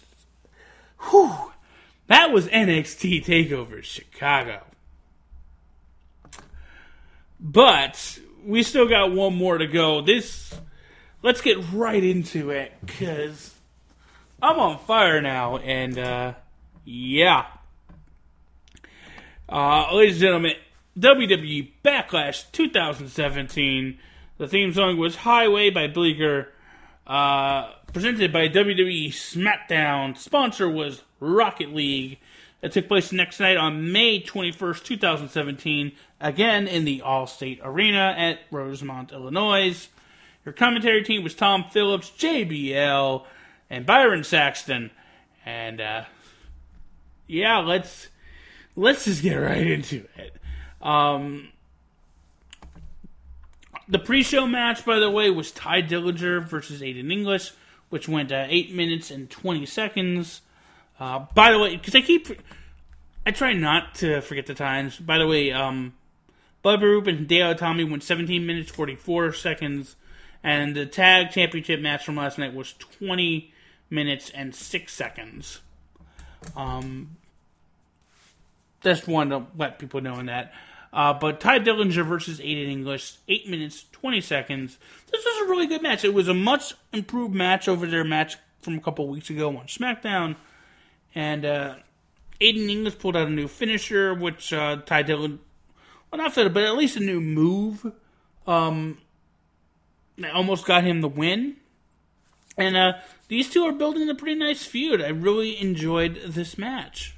was NXT TakeOver Chicago. But we still got one more to go. Let's get right into it, because I'm on fire now, and yeah. Ladies and gentlemen, WWE Backlash 2017. The theme song was Highway by Bleecker. Presented by WWE SmackDown. Sponsor was Rocket League. It took place next night on May 21st, 2017. Again in the Allstate Arena at Rosemont, Illinois. Your commentary team was Tom Phillips, JBL, and Byron Saxton. And, yeah, let's just get right into it. The pre-show match, by the way, was Ty Dillinger versus Aiden English, which went 8 minutes and 20 seconds. By the way, because I try not to forget the times. By the way, Bobby Roode and Hideo Itami went 17 minutes, 44 seconds. And the tag championship match from last night was 20 minutes and 6 seconds. Just wanted to let people know that. But Ty Dillinger versus Aiden English, 8 minutes, 20 seconds. This was a really good match. It was a much improved match over their match from a couple weeks ago on SmackDown. And Aiden English pulled out a new finisher, which Ty Dillinger, well, not fit, but at least a new move. That almost got him the win. And these two are building a pretty nice feud. I really enjoyed this match.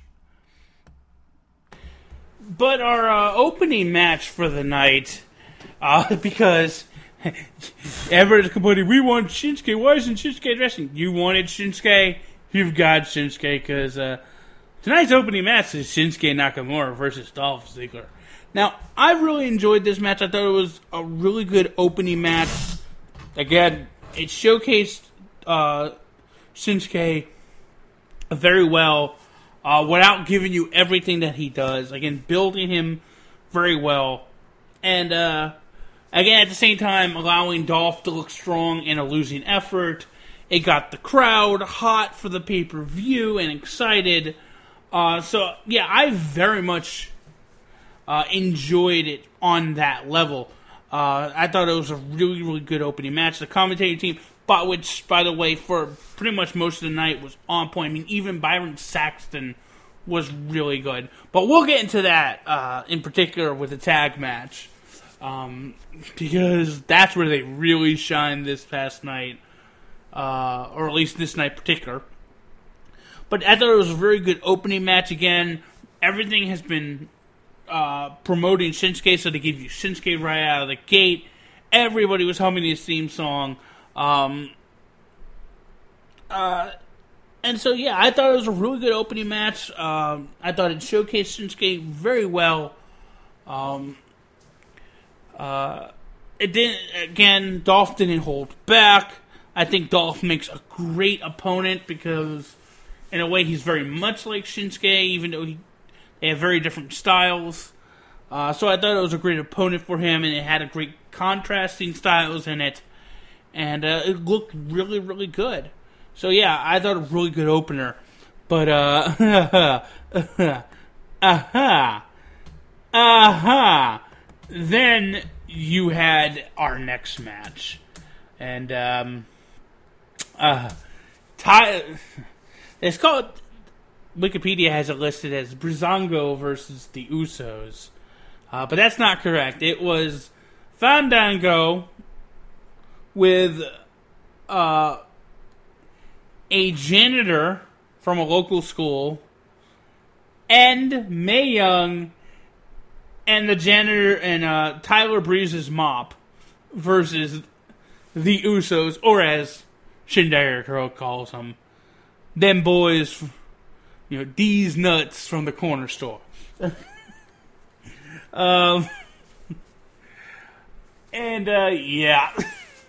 But our opening match for the night, because everybody's complaining, we want Shinsuke. Why isn't Shinsuke addressing? You wanted Shinsuke, you've got Shinsuke, because tonight's opening match is Shinsuke Nakamura versus Dolph Ziggler. Now, I really enjoyed this match. I thought it was a really good opening match. Again, it showcased Shinsuke very well. Without giving you everything that he does. Again, building him very well. And, again, at the same time, allowing Dolph to look strong in a losing effort. It got the crowd hot for the pay-per-view and excited. So, yeah, I very much enjoyed it on that level. I thought it was a really, really good opening match. The commentating team, which, by the way, for pretty much most of the night was on point. I mean, even Byron Saxton was really good. But we'll get into that in particular with the tag match. Because that's where they really shined this past night. Or at least this night in particular. But I thought it was a very good opening match again. Everything has been promoting Shinsuke, so they give you Shinsuke right out of the gate. Everybody was humming his theme song. And so, yeah, I thought it was a really good opening match. I thought it showcased Shinsuke very well. It didn't, again, Dolph didn't hold back. I think Dolph makes a great opponent because, in a way, he's very much like Shinsuke, even though they have very different styles. So I thought it was a great opponent for him, and it had a great contrasting styles in it. And it looked really, really good. So, yeah, I thought a really good opener. But, then you had our next match. And, it's called, Wikipedia has it listed as Breezango versus the Usos. But that's not correct. It was Fandango with a janitor from a local school and Mae Young and the janitor and Tyler Breeze's mop versus the Usos, or as Shindair Crow calls them, them boys, these nuts from the corner store. Yeah.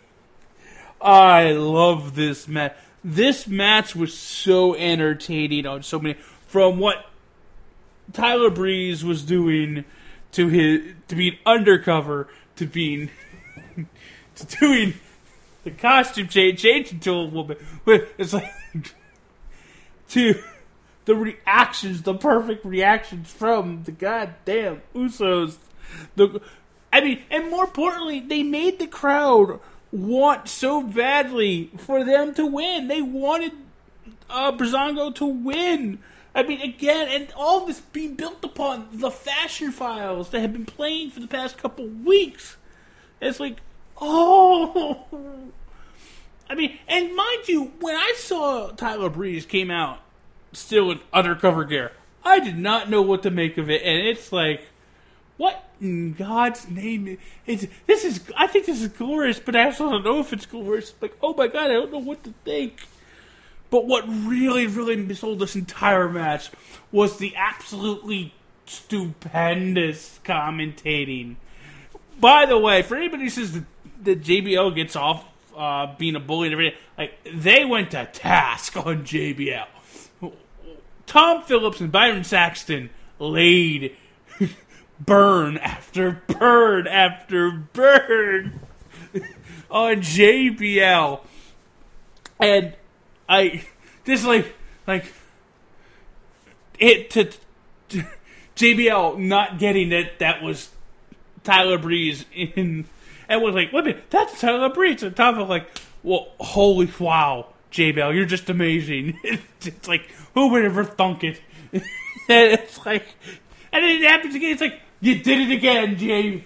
I love this match. This match was so entertaining on so many, from what Tyler Breeze was doing to being undercover, to being to doing the costume change into a woman. It's like to the reactions, the perfect reactions from the goddamn Usos. And more importantly, they made the crowd want so badly for them to win. They wanted Breezango to win. I mean, again, and all this being built upon the Fashion Files that have been playing for the past couple weeks. It's like, oh. I mean, and mind you, when I saw Tyler Breeze came out still in undercover gear, I did not know what to make of it, and it's like, what in God's name I think this is glorious, but I also don't know if it's glorious. Like, oh my God, I don't know what to think. But what really, really sold this entire match was the absolutely stupendous commentating. By the way, for anybody who says that JBL gets off being a bully and everything, like, they went to task on JBL. Tom Phillips and Byron Saxton laid burn after burn after burn on JBL. And JBL not getting that was Tyler Breeze in, and was like, wait a minute, that's Tyler Breeze. On top of like, well, holy wow, JBL, you're just amazing. It's like, who would ever thunk it? And it's like, and then it happens again. It's like, you did it again, Jay.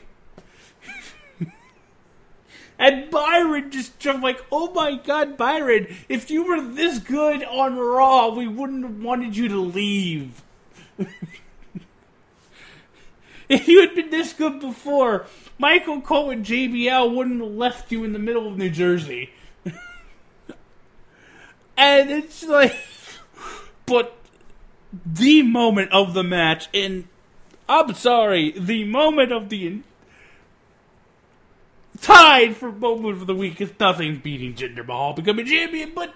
And Byron just jumped like, oh my God, Byron, if you were this good on Raw, we wouldn't have wanted you to leave. If you had been this good before, Michael Cole and JBL wouldn't have left you in the middle of New Jersey. And it's like, but the moment of the match, and I'm sorry, the moment of the tied for moment of the week is nothing beating Jinder Mahal becoming champion, but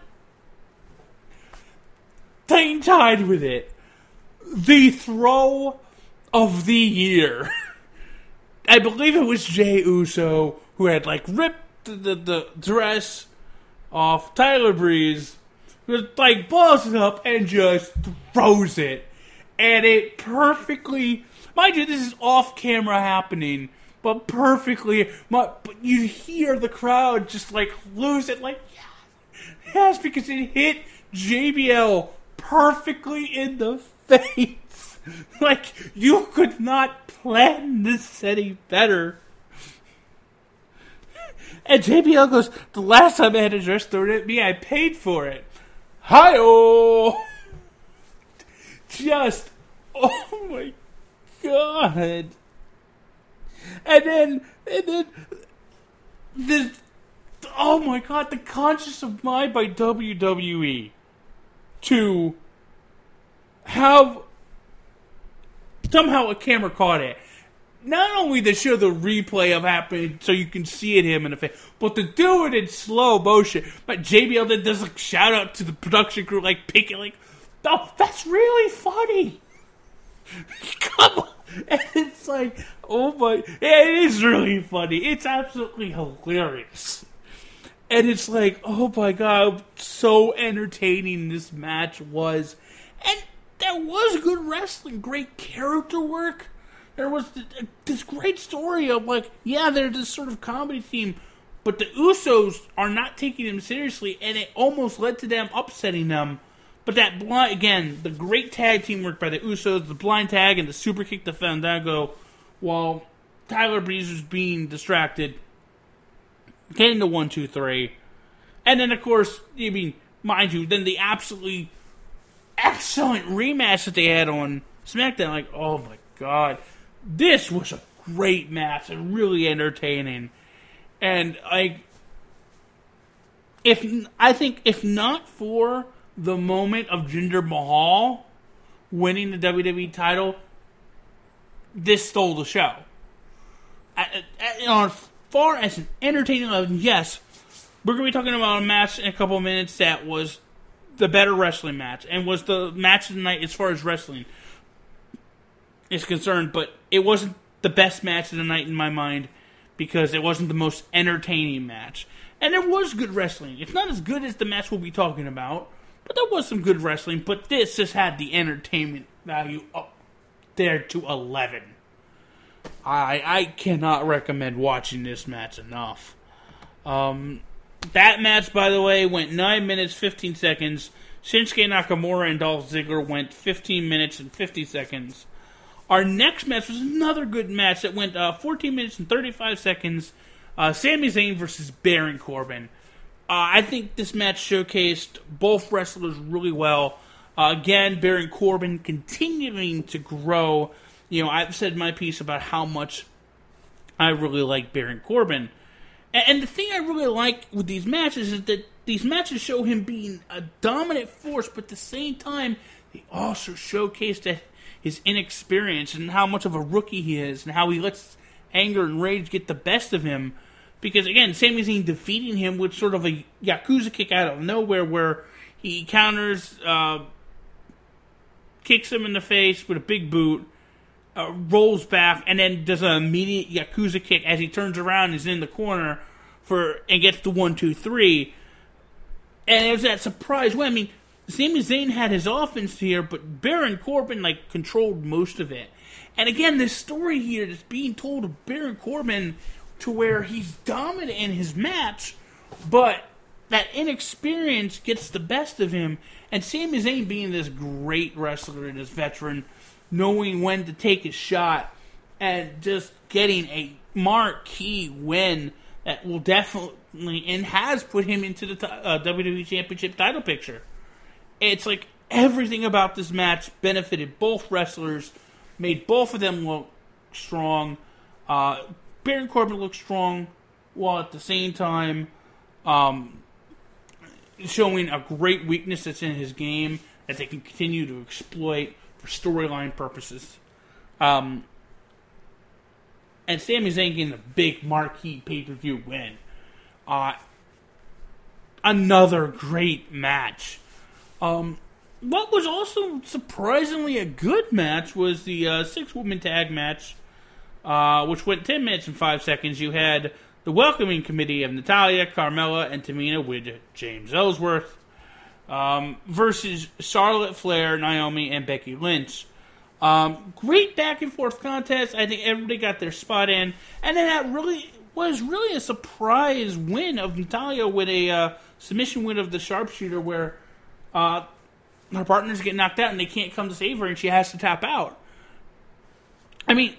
thing tied with it, the throw of the year. I believe it was Jey Uso who had like ripped the dress off Tyler Breeze, who like balls it up and just throws it, and it perfectly, mind you, this is off camera happening, but perfectly, but you hear the crowd just like lose it, like yes, because it hit JBL perfectly in the face. Like, you could not plan this any better. And JBL goes, the last time I had a dress thrown at me, I paid for it. Hi-oh! Just, oh my God. And then, this, oh my God, the conscious of mind by WWE to have somehow a camera caught it. Not only to show the replay of happening so you can see it him in the face, but to do it in slow motion. But JBL then does like shout out to the production crew, like picking, like, oh, that's really funny. Come on. And it's like, oh my, yeah, it is really funny. It's absolutely hilarious. And it's like, oh my God, so entertaining this match was. And there was good wrestling, great character work. There was this great story of like, yeah, they're this sort of comedy team, but the Usos are not taking them seriously, and it almost led to them upsetting them. But that blind, again, the great tag team work by the Usos, the blind tag and the super kick to Fandango, while Tyler Breeze was being distracted, getting the 1, 2, 3, and then of course, I mean, mind you, then the absolutely excellent rematch that they had on SmackDown. Like, oh my God, this was a great match and really entertaining. And like, if not for the moment of Jinder Mahal winning the WWE title, this stole the show. As far as an entertaining level, yes, we're going to be talking about a match in a couple of minutes that was the better wrestling match, and was the match of the night as far as wrestling is concerned, but it wasn't the best match of the night in my mind, because it wasn't the most entertaining match. And there was good wrestling. It's not as good as the match we'll be talking about, but there was some good wrestling, but this just had the entertainment value up there to 11. I cannot recommend watching this match enough. That match, by the way, went 9 minutes, 15 seconds. Shinsuke Nakamura and Dolph Ziggler went 15 minutes and 50 seconds. Our next match was another good match that went 14 minutes and 35 seconds. Sami Zayn versus Baron Corbin. I think this match showcased both wrestlers really well. Again, Baron Corbin continuing to grow. You know, I've said my piece about how much I really like Baron Corbin. And the thing I really like with these matches is that these matches show him being a dominant force, but at the same time, they also showcase that his inexperience and how much of a rookie he is, and how he lets anger and rage get the best of him. Because, again, Sami Zayn defeating him with sort of a Yakuza kick out of nowhere, where he counters, kicks him in the face with a big boot, rolls back, and then does an immediate Yakuza kick as he turns around and is in the corner and gets the 1, 2, 3. And it was that surprise win. I mean, Sami Zayn had his offense here, but Baron Corbin, controlled most of it. And again, this story here that's being told of Baron Corbin to where he's dominant in his match, but that inexperience gets the best of him. And Sami Zayn being this great wrestler and this veteran, knowing when to take his shot, and just getting a marquee win that will definitely, and has put him into the WWE Championship title picture. It's like everything about this match benefited both wrestlers, made both of them look strong. Baron Corbin looked strong, while at the same time showing a great weakness that's in his game that they can continue to exploit for storyline purposes. And Sami Zayn getting a big marquee pay-per-view win. Another great match. What was also surprisingly a good match was the 6-woman tag match, which went 10 minutes and 5 seconds. You had the welcoming committee of Natalya, Carmella, and Tamina with James Ellsworth versus Charlotte Flair, Naomi, and Becky Lynch. Great back and forth contest. I think everybody got their spot in, and then that was really a surprise win of Natalya with a submission win of the Sharpshooter, where her partners get knocked out and they can't come to save her, and she has to tap out. I mean,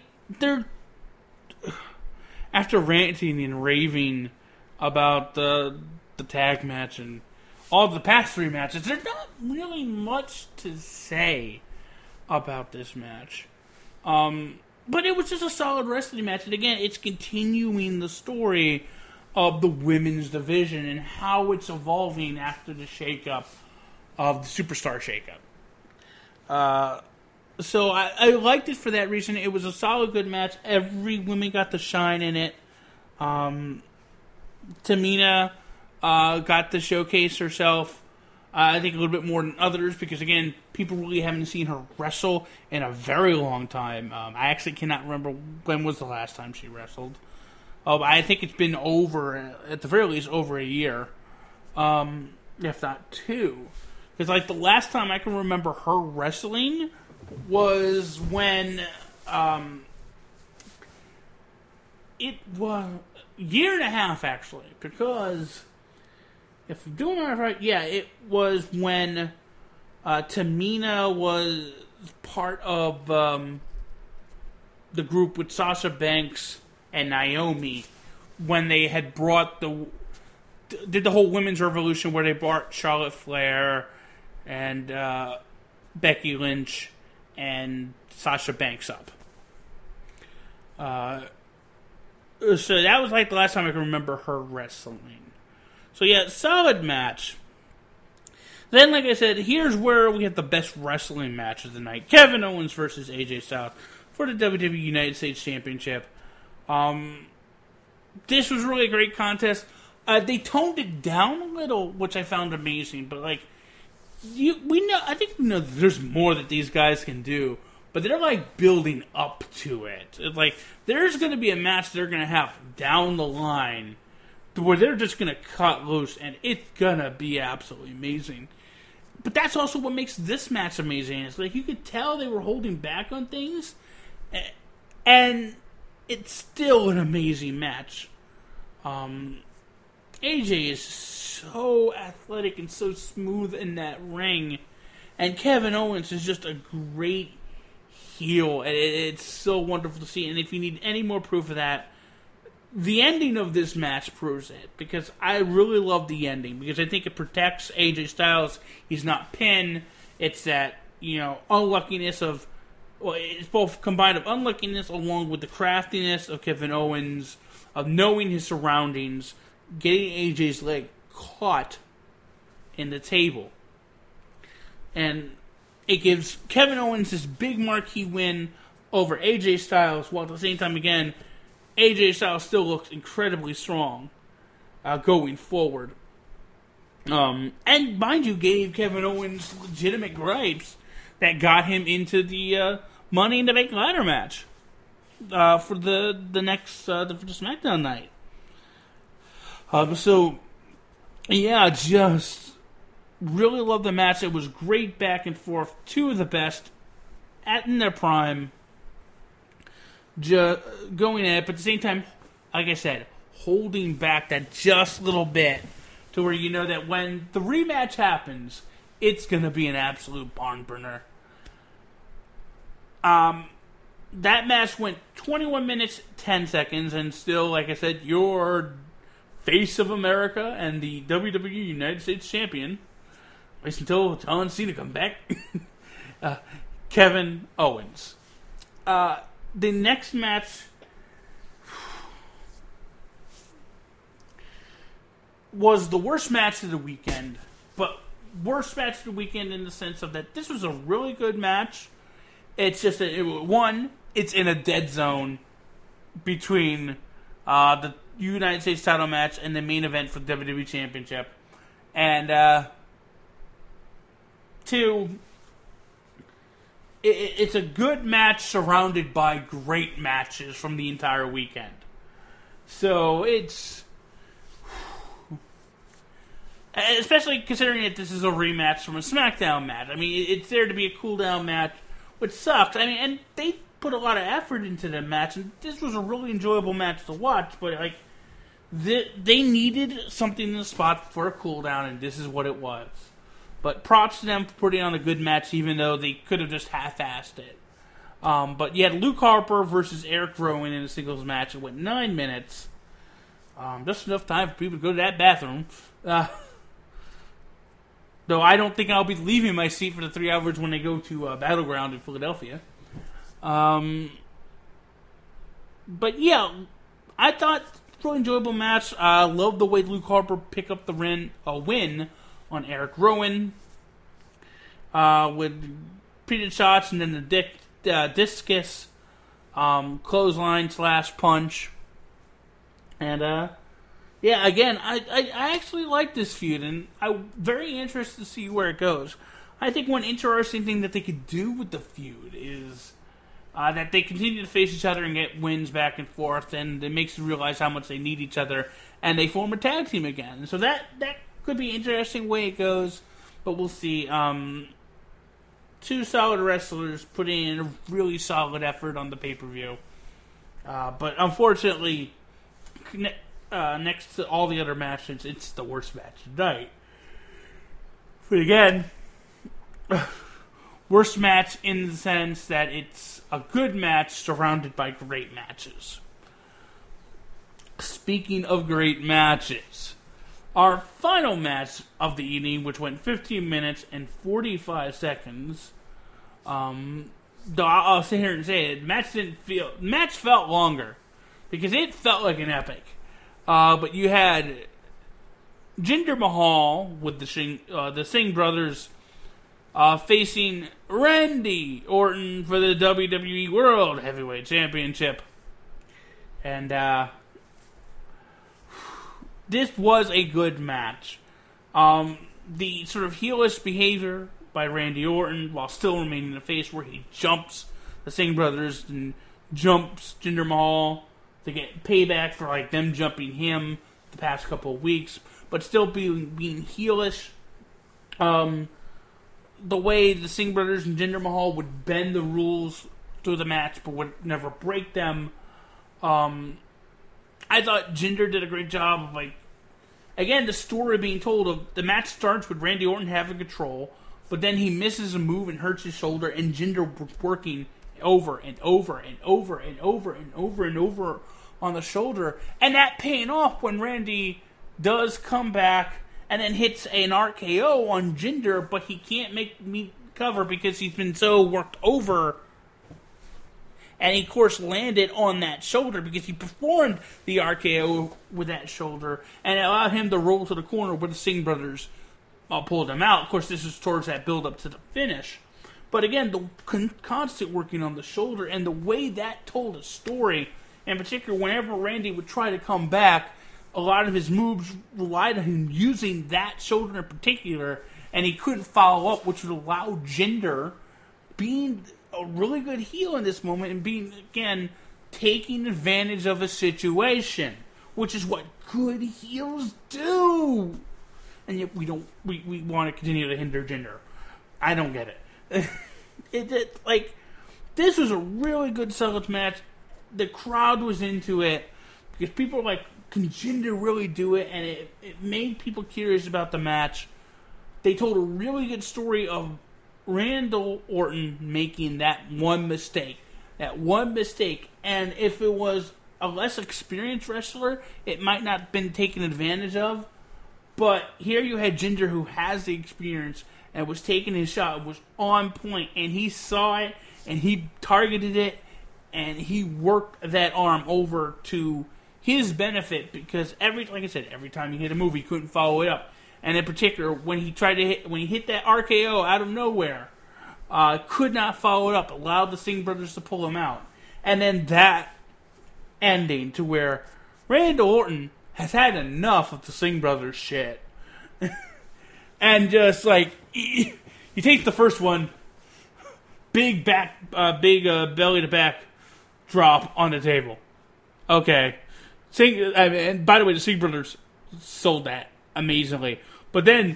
after ranting and raving about the tag match and all of the past 3 matches, there's not really much to say about this match. But it was just a solid wrestling match. And again, it's continuing the story of the women's division and how it's evolving after the shakeup of the Superstar shakeup. So I liked it for that reason. It was a solid, good match. Every woman got to shine in it. Tamina got to showcase herself, I think, a little bit more than others, because, again, people really haven't seen her wrestle in a very long time. I actually cannot remember when was the last time she wrestled. I think it's been at the very least, over a year, if not 2. Because, the last time I can remember her wrestling was when it was a year and a half, actually, because if I'm doing it right, yeah, it was when Tamina was part of the group with Sasha Banks and Naomi, when they had did the whole women's revolution where they brought Charlotte Flair and Becky Lynch and Sasha Banks up. So that was the last time I can remember her wrestling. So yeah, solid match. Then, like I said, here's where we have the best wrestling match of the night. Kevin Owens versus AJ Styles for the WWE United States Championship. This was really a great contest. They toned it down a little, which I found amazing. But I think we know there's more that these guys can do. But they're building up to it. There's going to be a match they're going to have down the line where they're just going to cut loose, and it's going to be absolutely amazing. But that's also what makes this match amazing. It's you could tell they were holding back on things, and it's still an amazing match. AJ is so athletic and so smooth in that ring, and Kevin Owens is just a great heel, and it's so wonderful to see. And if you need any more proof of that, the ending of this match proves it, because I really love the ending, because I think it protects AJ Styles. He's not pinned. It's that, unluckiness of, it's both combined of unluckiness along with the craftiness of Kevin Owens, of knowing his surroundings, getting AJ's leg caught in the table. And it gives Kevin Owens this big marquee win over AJ Styles, while at the same time, again, AJ Styles still looks incredibly strong going forward. And mind you, gave Kevin Owens legitimate gripes that got him into the Money in the Bank ladder match for the next for the SmackDown night. So yeah, just Really loved the match. It was great back and forth. Two of the best in their prime. Going at it, but at the same time, like I said, holding back that just little bit to where you know that when the rematch happens, it's going to be an absolute barn burner. That match went 21 minutes, 10 seconds, and still, like I said, your face of America and the WWE United States Champion, at least until John Cena come back, Kevin Owens. The next match was the worst match of the weekend, but worst match of the weekend in the sense of that this was a really good match. It's just it's in a dead zone between the United States title match and the main event for the WWE Championship. And two, it's a good match surrounded by great matches from the entire weekend. So it's... Especially considering that this is a rematch from a SmackDown match. I mean, it's there to be a cool-down match, which sucks. I mean, and they put a lot of effort into the match, and this was a really enjoyable match to watch, but, like, they needed something in the spot for a cool-down, and this is what it was. But props to them for putting on a good match, even though they could have just half-assed it. But you had Luke Harper versus Eric Rowan in a singles match. It went 9 minutes. Just enough time for people to go to that bathroom. Though I don't think I'll be leaving my seat for the 3 hours when they go to Battleground in Philadelphia. But yeah, I thought really enjoyable match. I love the way Luke Harper picked up the win on Eric Rowan with repeated shots and then the discus clothesline / punch. And yeah, again, I actually like this feud, and I'm very interested to see where it goes. I think one interesting thing that they could do with the feud is that they continue to face each other and get wins back and forth, and it makes you realize how much they need each other, and they form a tag team again. So that could be an interesting way it goes, but we'll see. Two solid wrestlers putting in a really solid effort on the pay-per-view. But unfortunately, next to all the other matches, it's the worst match of the night. But again, worst match in the sense that it's a good match surrounded by great matches. Speaking of great matches, our final match of the evening, which went 15 minutes and 45 seconds, though I'll sit here and say it, match felt longer because it felt like an epic. But you had Jinder Mahal with the Singh brothers facing Randy Orton for the WWE World Heavyweight Championship. And this was a good match. The sort of heelish behavior by Randy Orton while still remaining the face, where he jumps the Singh brothers and jumps Jinder Mahal to get payback for like them jumping him the past couple of weeks, but still being heelish. The way the Singh brothers and Jinder Mahal would bend the rules through the match, but would never break them. I thought Jinder did a great job of, like, again, the story being told of the match starts with Randy Orton having control, but then he misses a move and hurts his shoulder, and Jinder working over and over and over and over and over and over on the shoulder, and that paying off when Randy does come back and then hits an RKO on Jinder, but he can't make me cover because he's been so worked over. And he, of course, landed on that shoulder because he performed the RKO with that shoulder, and it allowed him to roll to the corner where the Singh brothers pulled him out. Of course, this is towards that build-up to the finish. But again, the constant working on the shoulder and the way that told a story, in particular, whenever Randy would try to come back, a lot of his moves relied on him using that shoulder in particular, and he couldn't follow up, which would allow Jinder, being a really good heel in this moment, and being, again, taking advantage of a situation, which is what good heels do. and yet we want to continue to hinder Jinder. I don't get it. Like, this was a really good singles match. The crowd was into it because people were like, can Jinder really do it? And it made people curious about the match. They told a really good story of Randall Orton making that one mistake. And if it was a less experienced wrestler, it might not have been taken advantage of. But here you had Jinder, who has the experience and was taking his shot, was on point, and he saw it, and he targeted it, and he worked that arm over to his benefit, because every time he hit a move, he couldn't follow it up. And in particular, when he hit that RKO out of nowhere, could not follow it up, allowed the Singh brothers to pull him out. And then that ending to where Randall Orton has had enough of the Singh brothers shit. And just like, he takes the first one, big belly to back drop on the table. Okay. And by the way, the Singh brothers sold that amazingly. But then,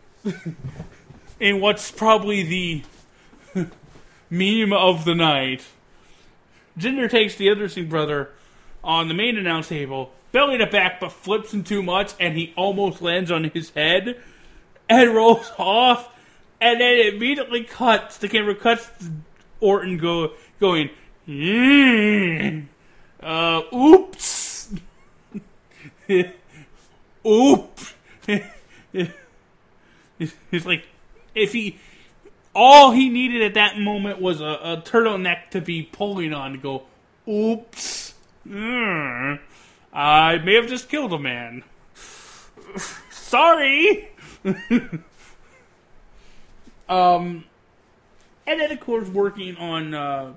in what's probably the meme of the night, Jinder takes the other Singh brother on the main announce table, belly to back, but flips him too much, and he almost lands on his head and rolls off. And then it immediately cuts. The camera cuts to Orton going, oops. Oops. It's like, all he needed at that moment was a turtleneck to be pulling on to go, oops. I may have just killed a man. Sorry. And then, of course, working on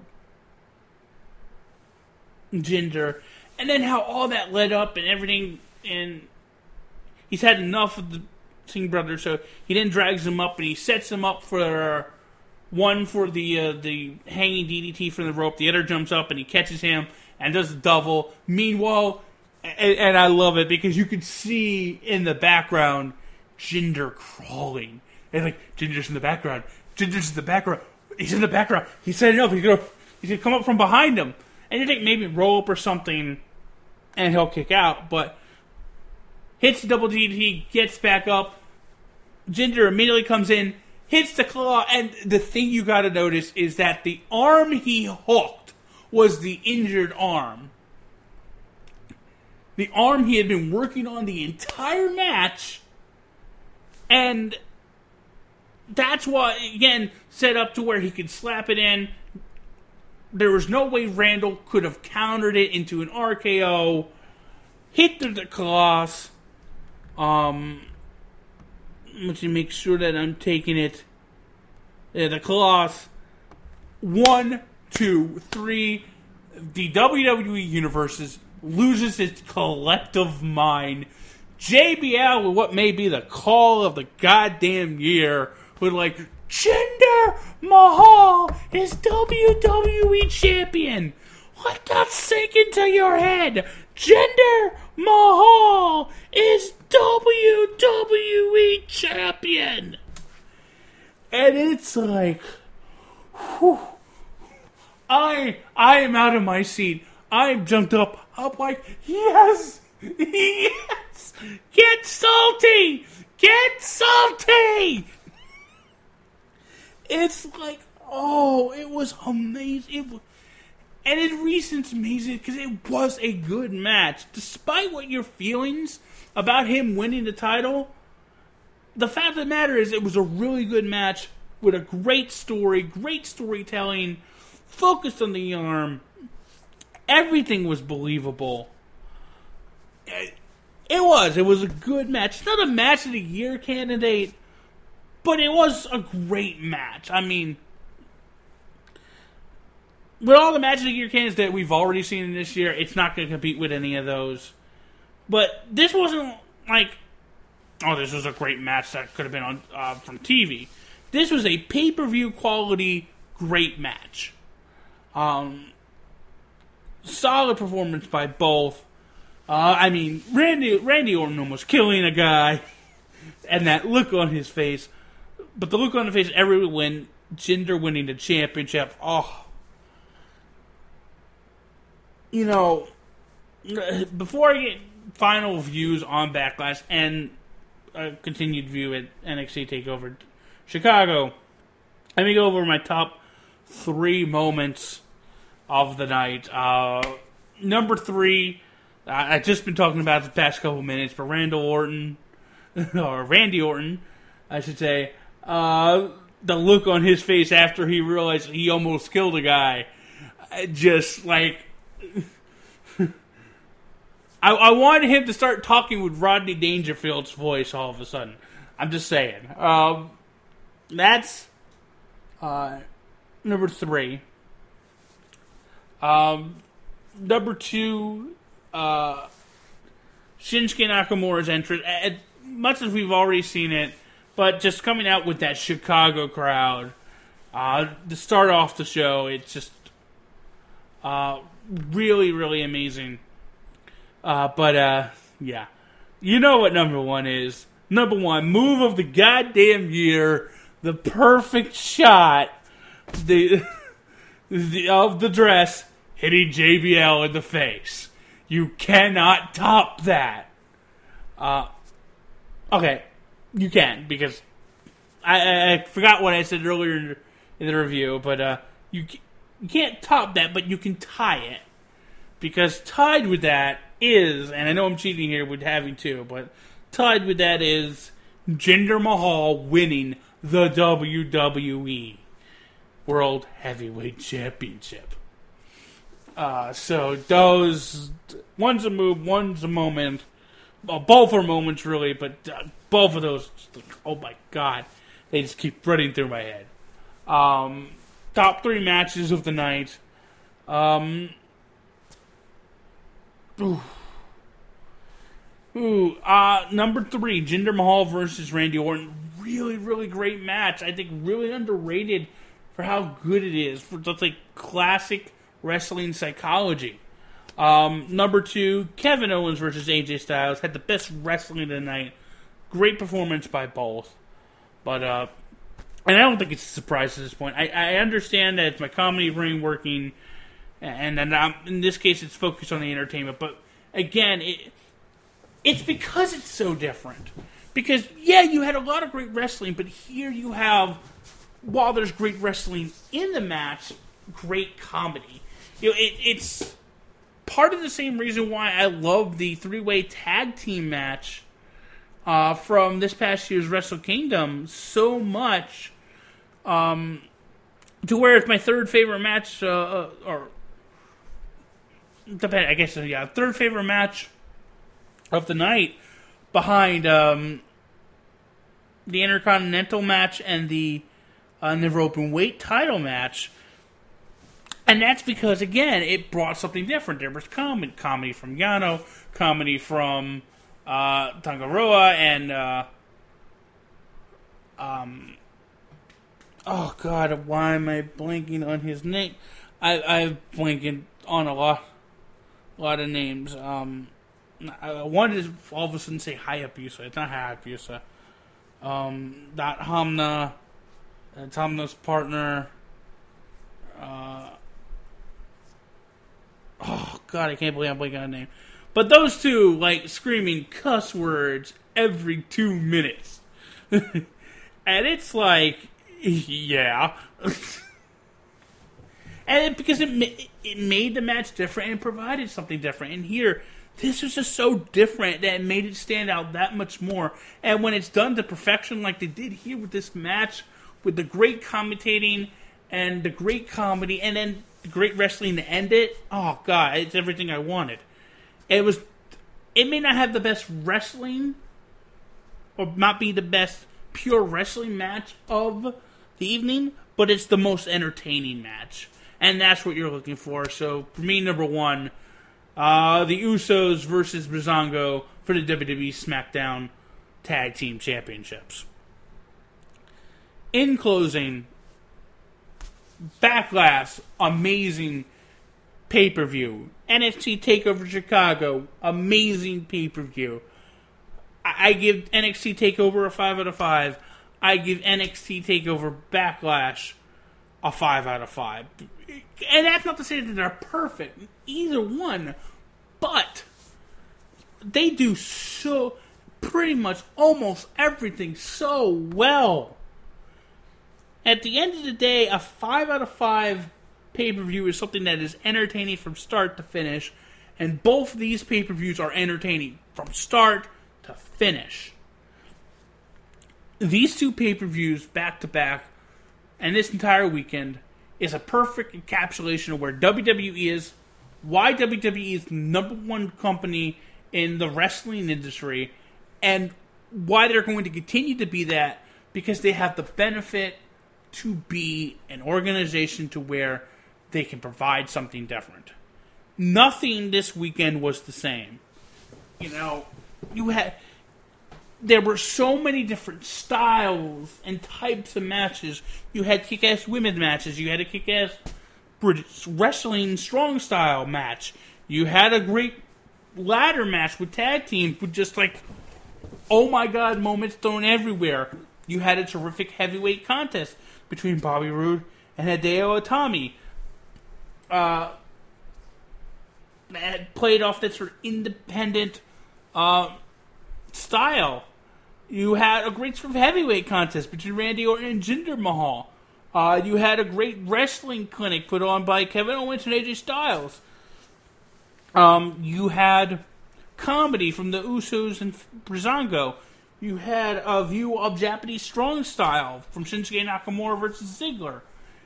Jinder, and then how all that led up and everything, and he's had enough of the Singh brothers, so he then drags him up and he sets him up for one for the hanging DDT from the rope. The other jumps up and he catches him and does the double. Meanwhile, and I love it because you could see in the background Jinder crawling. And like, Jinder's in the background. Jinder's in the background. He's in the background. He's setting up. He's gonna come up from behind him. And you think maybe roll up or something and he'll kick out. But hits the double DDT, gets back up. Jinder immediately comes in, hits the claw. And the thing you gotta notice is that the arm he hooked was the injured arm. The arm he had been working on the entire match. And that's why, again, set up to where he could slap it in. There was no way Randall could have countered it into an RKO. Hit through the claws. Let me make sure that I'm taking it. Yeah, the claws. 1, 2, 3. The WWE Universe loses its collective mind. JBL, with what may be the call of the goddamn year, with like, Jinder Mahal is WWE Champion. Let that sink into your head. Jinder Mahal is WWE Champion. And it's like, whew, I am out of my seat. I'm jumped up. I'm like, yes, yes, get salty, get salty. It's like, oh, it was amazing. And in recent amazing because it was a good match. Despite what your feelings about him winning the title, the fact of the matter is it was a really good match with a great story, great storytelling, focused on the arm. Everything was believable. It was a good match. It's not a match of the year candidate, but it was a great match. I mean, with all the match of the year candidates that we've already seen in this year, it's not going to compete with any of those. But this wasn't like, oh, this was a great match that could have been on from TV. This was a pay-per-view quality great match. Solid performance by both. I mean, Randy Orton was killing a guy. and that look on his face. But the look on his face every when Jinder winning the championship, before I get final views on Backlash and a continued view at NXT TakeOver Chicago, let me go over my top 3 moments of the night. Number 3, I've just been talking about the past couple minutes, but Randy Orton, I should say, the look on his face after he realized he almost killed a guy, just like... I wanted him to start talking with Rodney Dangerfield's voice all of a sudden. I'm just saying. That's number 3. Number 2, Shinsuke Nakamura's entrance. As much as we've already seen it, but just coming out with that Chicago crowd to start off the show, it's just really, really amazing. Yeah. You know what number 1 is. Number 1, move of the goddamn year, the perfect shot of the dress hitting JBL in the face. You cannot top that. Okay, you can, because I forgot what I said earlier in the review, but you can't top that, but you can tie it. Because tied with that is, and I know I'm cheating here with having 2, but tied with that is Jinder Mahal winning the WWE World Heavyweight Championship. So those, one's a move, one's a moment. Well, both are moments, really, but both of those, oh my god, they just keep running through my head. Top 3 matches of the night. Number 3, Jinder Mahal versus Randy Orton. Really, really great match. I think really underrated for how good it is. For just like classic wrestling psychology. Number 2, Kevin Owens versus AJ Styles. Had the best wrestling of the night. Great performance by both. But, and I don't think it's a surprise at this point. I understand that it's my comedy brain working, and in this case it's focused on the entertainment. But, again, it's because it's so different. Because, yeah, you had a lot of great wrestling, but here you have, while there's great wrestling in the match, great comedy. It's part of the same reason why I love the 3-way tag team match from this past year's Wrestle Kingdom so much, to where it's my third favorite match, third favorite match of the night, behind the Intercontinental match and the Never Open Weight title match. And that's because, again, it brought something different. There was comedy from Yano, comedy from Tangaroa, and oh god, why am I blanking on his name? I've blanking on a lot of names. I wanted to all of a sudden say Hayabusa. It's not Hayabusa. Not Hamna. It's Hamna's partner. Oh god, I can't believe I'm blanking on a name. But those two, like, screaming cuss words every 2 minutes. And it's like, yeah. And because it made the match different and provided something different. And here, this was just so different that it made it stand out that much more. And when it's done to perfection like they did here with this match, with the great commentating and the great comedy, and then the great wrestling to end it, oh god, it's everything I wanted. It may not have the best wrestling, or not be the best pure wrestling match of the evening, but it's the most entertaining match. And that's what you're looking for. So, for me, number 1, the Usos versus Breezango for the WWE SmackDown Tag Team Championships. In closing, Backlash, amazing pay-per-view. NXT TakeOver Chicago, amazing pay-per-view. I give NXT TakeOver a 5 out of 5. I give NXT TakeOver Backlash a 5 out of 5. And that's not to say that they're perfect, either one, but they do so pretty much almost everything so well. At the end of the day, a 5 out of 5 pay-per-view is something that is entertaining from start to finish, and both of these pay-per-views are entertaining from start to finish. These two pay-per-views back-to-back and this entire weekend is a perfect encapsulation of where WWE is, why WWE is the number one company in the wrestling industry, and why they're going to continue to be that, because they have the benefit to be an organization to where they can provide something different. Nothing this weekend was the same. You know, there were so many different styles and types of matches. You had kick-ass women's matches. You had a kick-ass British wrestling strong style match. You had a great ladder match with tag teams with just like, oh my god, moments thrown everywhere. You had a terrific heavyweight contest between Bobby Roode and Hideo Itami. That played off that sort of independent style. You had a great sort of heavyweight contest between Randy Orton and Jinder Mahal. You had a great wrestling clinic put on by Kevin Owens and AJ Styles. You had comedy from the Usos and Breezango. You had a view of Japanese strong style from Shinsuke Nakamura versus Ziggler.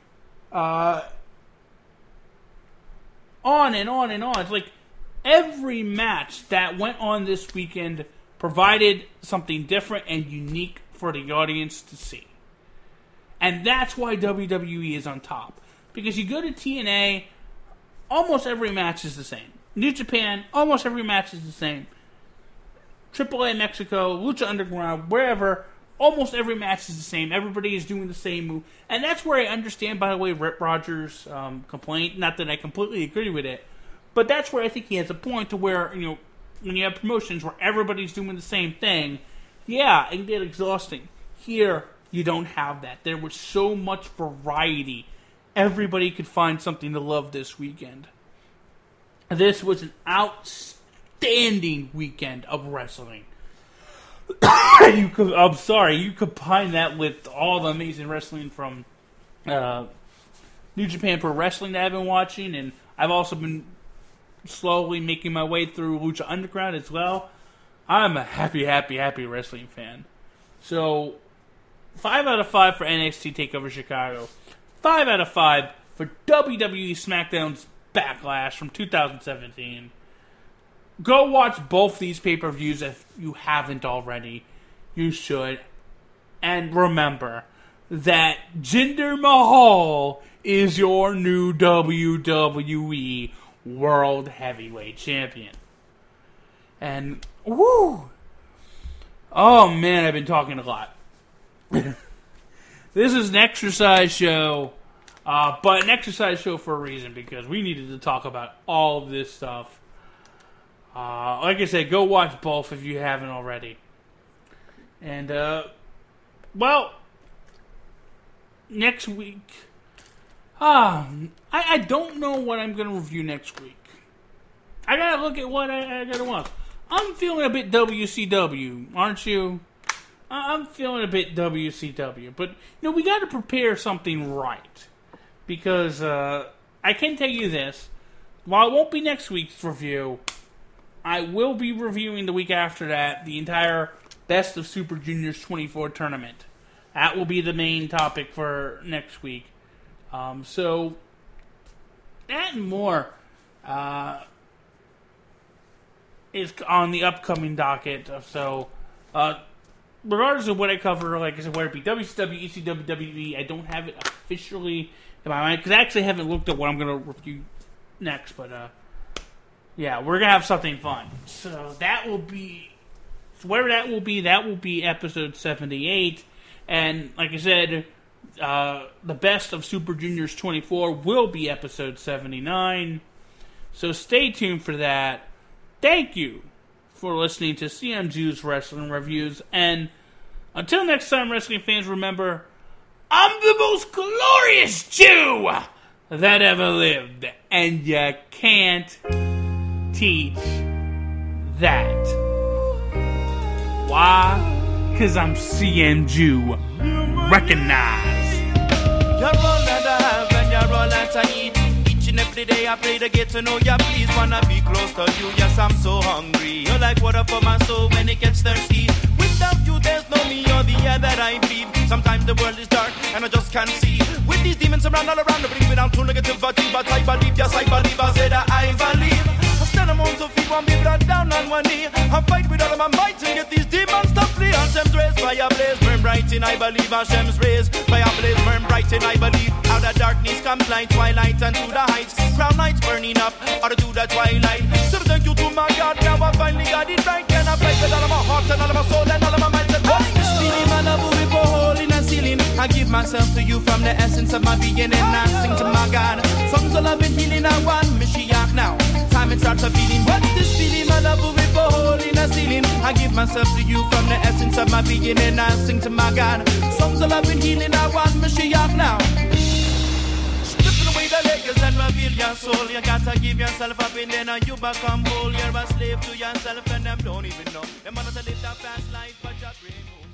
On and on and on. It's like every match that went on this weekend provided something different and unique for the audience to see. And that's why WWE is on top. Because you go to TNA, almost every match is the same. New Japan, almost every match is the same. AAA Mexico, Lucha Underground, wherever, almost every match is the same. Everybody is doing the same move. And that's where I understand, by the way, Rip Rogers' complaint. Not that I completely agree with it. But that's where I think he has a point to where, you know, when you have promotions where everybody's doing the same thing, yeah, it can get exhausting. Here, you don't have that. There was so much variety. Everybody could find something to love this weekend. This was an outstanding weekend of wrestling. You combine that with all the amazing wrestling from New Japan Pro Wrestling that I've been watching, and I've also been slowly making my way through Lucha Underground as well. I'm a happy wrestling fan. So, 5 out of 5 for NXT TakeOver Chicago. 5 out of 5 for WWE SmackDown's Backlash from 2017. Go watch both these pay-per-views if you haven't already. You should. And remember that Jinder Mahal is your new WWE World Heavyweight Champion. And, woo! Oh man, I've been talking a lot. This is an exercise show, but an exercise show for a reason, because we needed to talk about all of this stuff. Like I said, go watch both if you haven't already. And, well, next week, I don't know what I'm going to review next week. I gotta look at what I gotta watch. I'm feeling a bit WCW, aren't you? I'm feeling a bit WCW, but, you know, we gotta prepare something right. Because, I can tell you this, while it won't be next week's review, I will be reviewing the week after that the entire Best of Super Juniors 24 tournament. That will be the main topic for next week. So, that and more is on the upcoming docket. So, regardless of what I cover, like I said, whether it be WCW, ECW, WWE, I don't have it officially in my mind, because I actually haven't looked at what I'm going to review next, but, yeah, we're going to have something fun. So that will be, whatever that will be episode 78. And like I said, the Best of Super Juniors 24 will be episode 79. So stay tuned for that. Thank you for listening to CMG's Wrestling Reviews. And until next time, wrestling fans, remember, I'm the most glorious Jew that ever lived. And you can't teach that. Why? Because I'm CMG. Recognize. You're all that I have and you're all that I need. Each and every day I pray to get to know you. Please wanna be close to you. Yes, I'm so hungry. You're like water for my soul when it gets thirsty. Without you, there's no me or the air that I breathe. Sometimes the world is dark and I just can't see. With these demons around all around, they bring me down to negativity. But I believe, yes, I believe. I said that I believe. I stand among to feet, one be brought down on one knee. I fight with all of my might to get these demons to flee. Hashem's rays, fire blaze, burn bright in I believe. Hashem's rays, fire blaze, burn bright in I believe. Out of darkness comes light, twilight and to the heights. Crown lights burning up, or to the twilight. So thank you to my God, now I finally got it right. Can I fight with all of my heart and all of my soul and all of my mind? What's this feeling, my love, we go hole in a ceiling. I give myself to you from the essence of my being and I sing to my God. Songs of love and healing, I want Mashiach now. Time it starts a feeling. What's this feeling, my love, we go hole in a ceiling. I give myself to you from the essence of my being and I sing to my God. Songs of love and healing, I want Mashiach now. Stripping away the layers and reveal your soul. You gotta give yourself up and then you become whole. You're a slave to yourself and them don't even know. Them wanna live that fast life, but you bring home.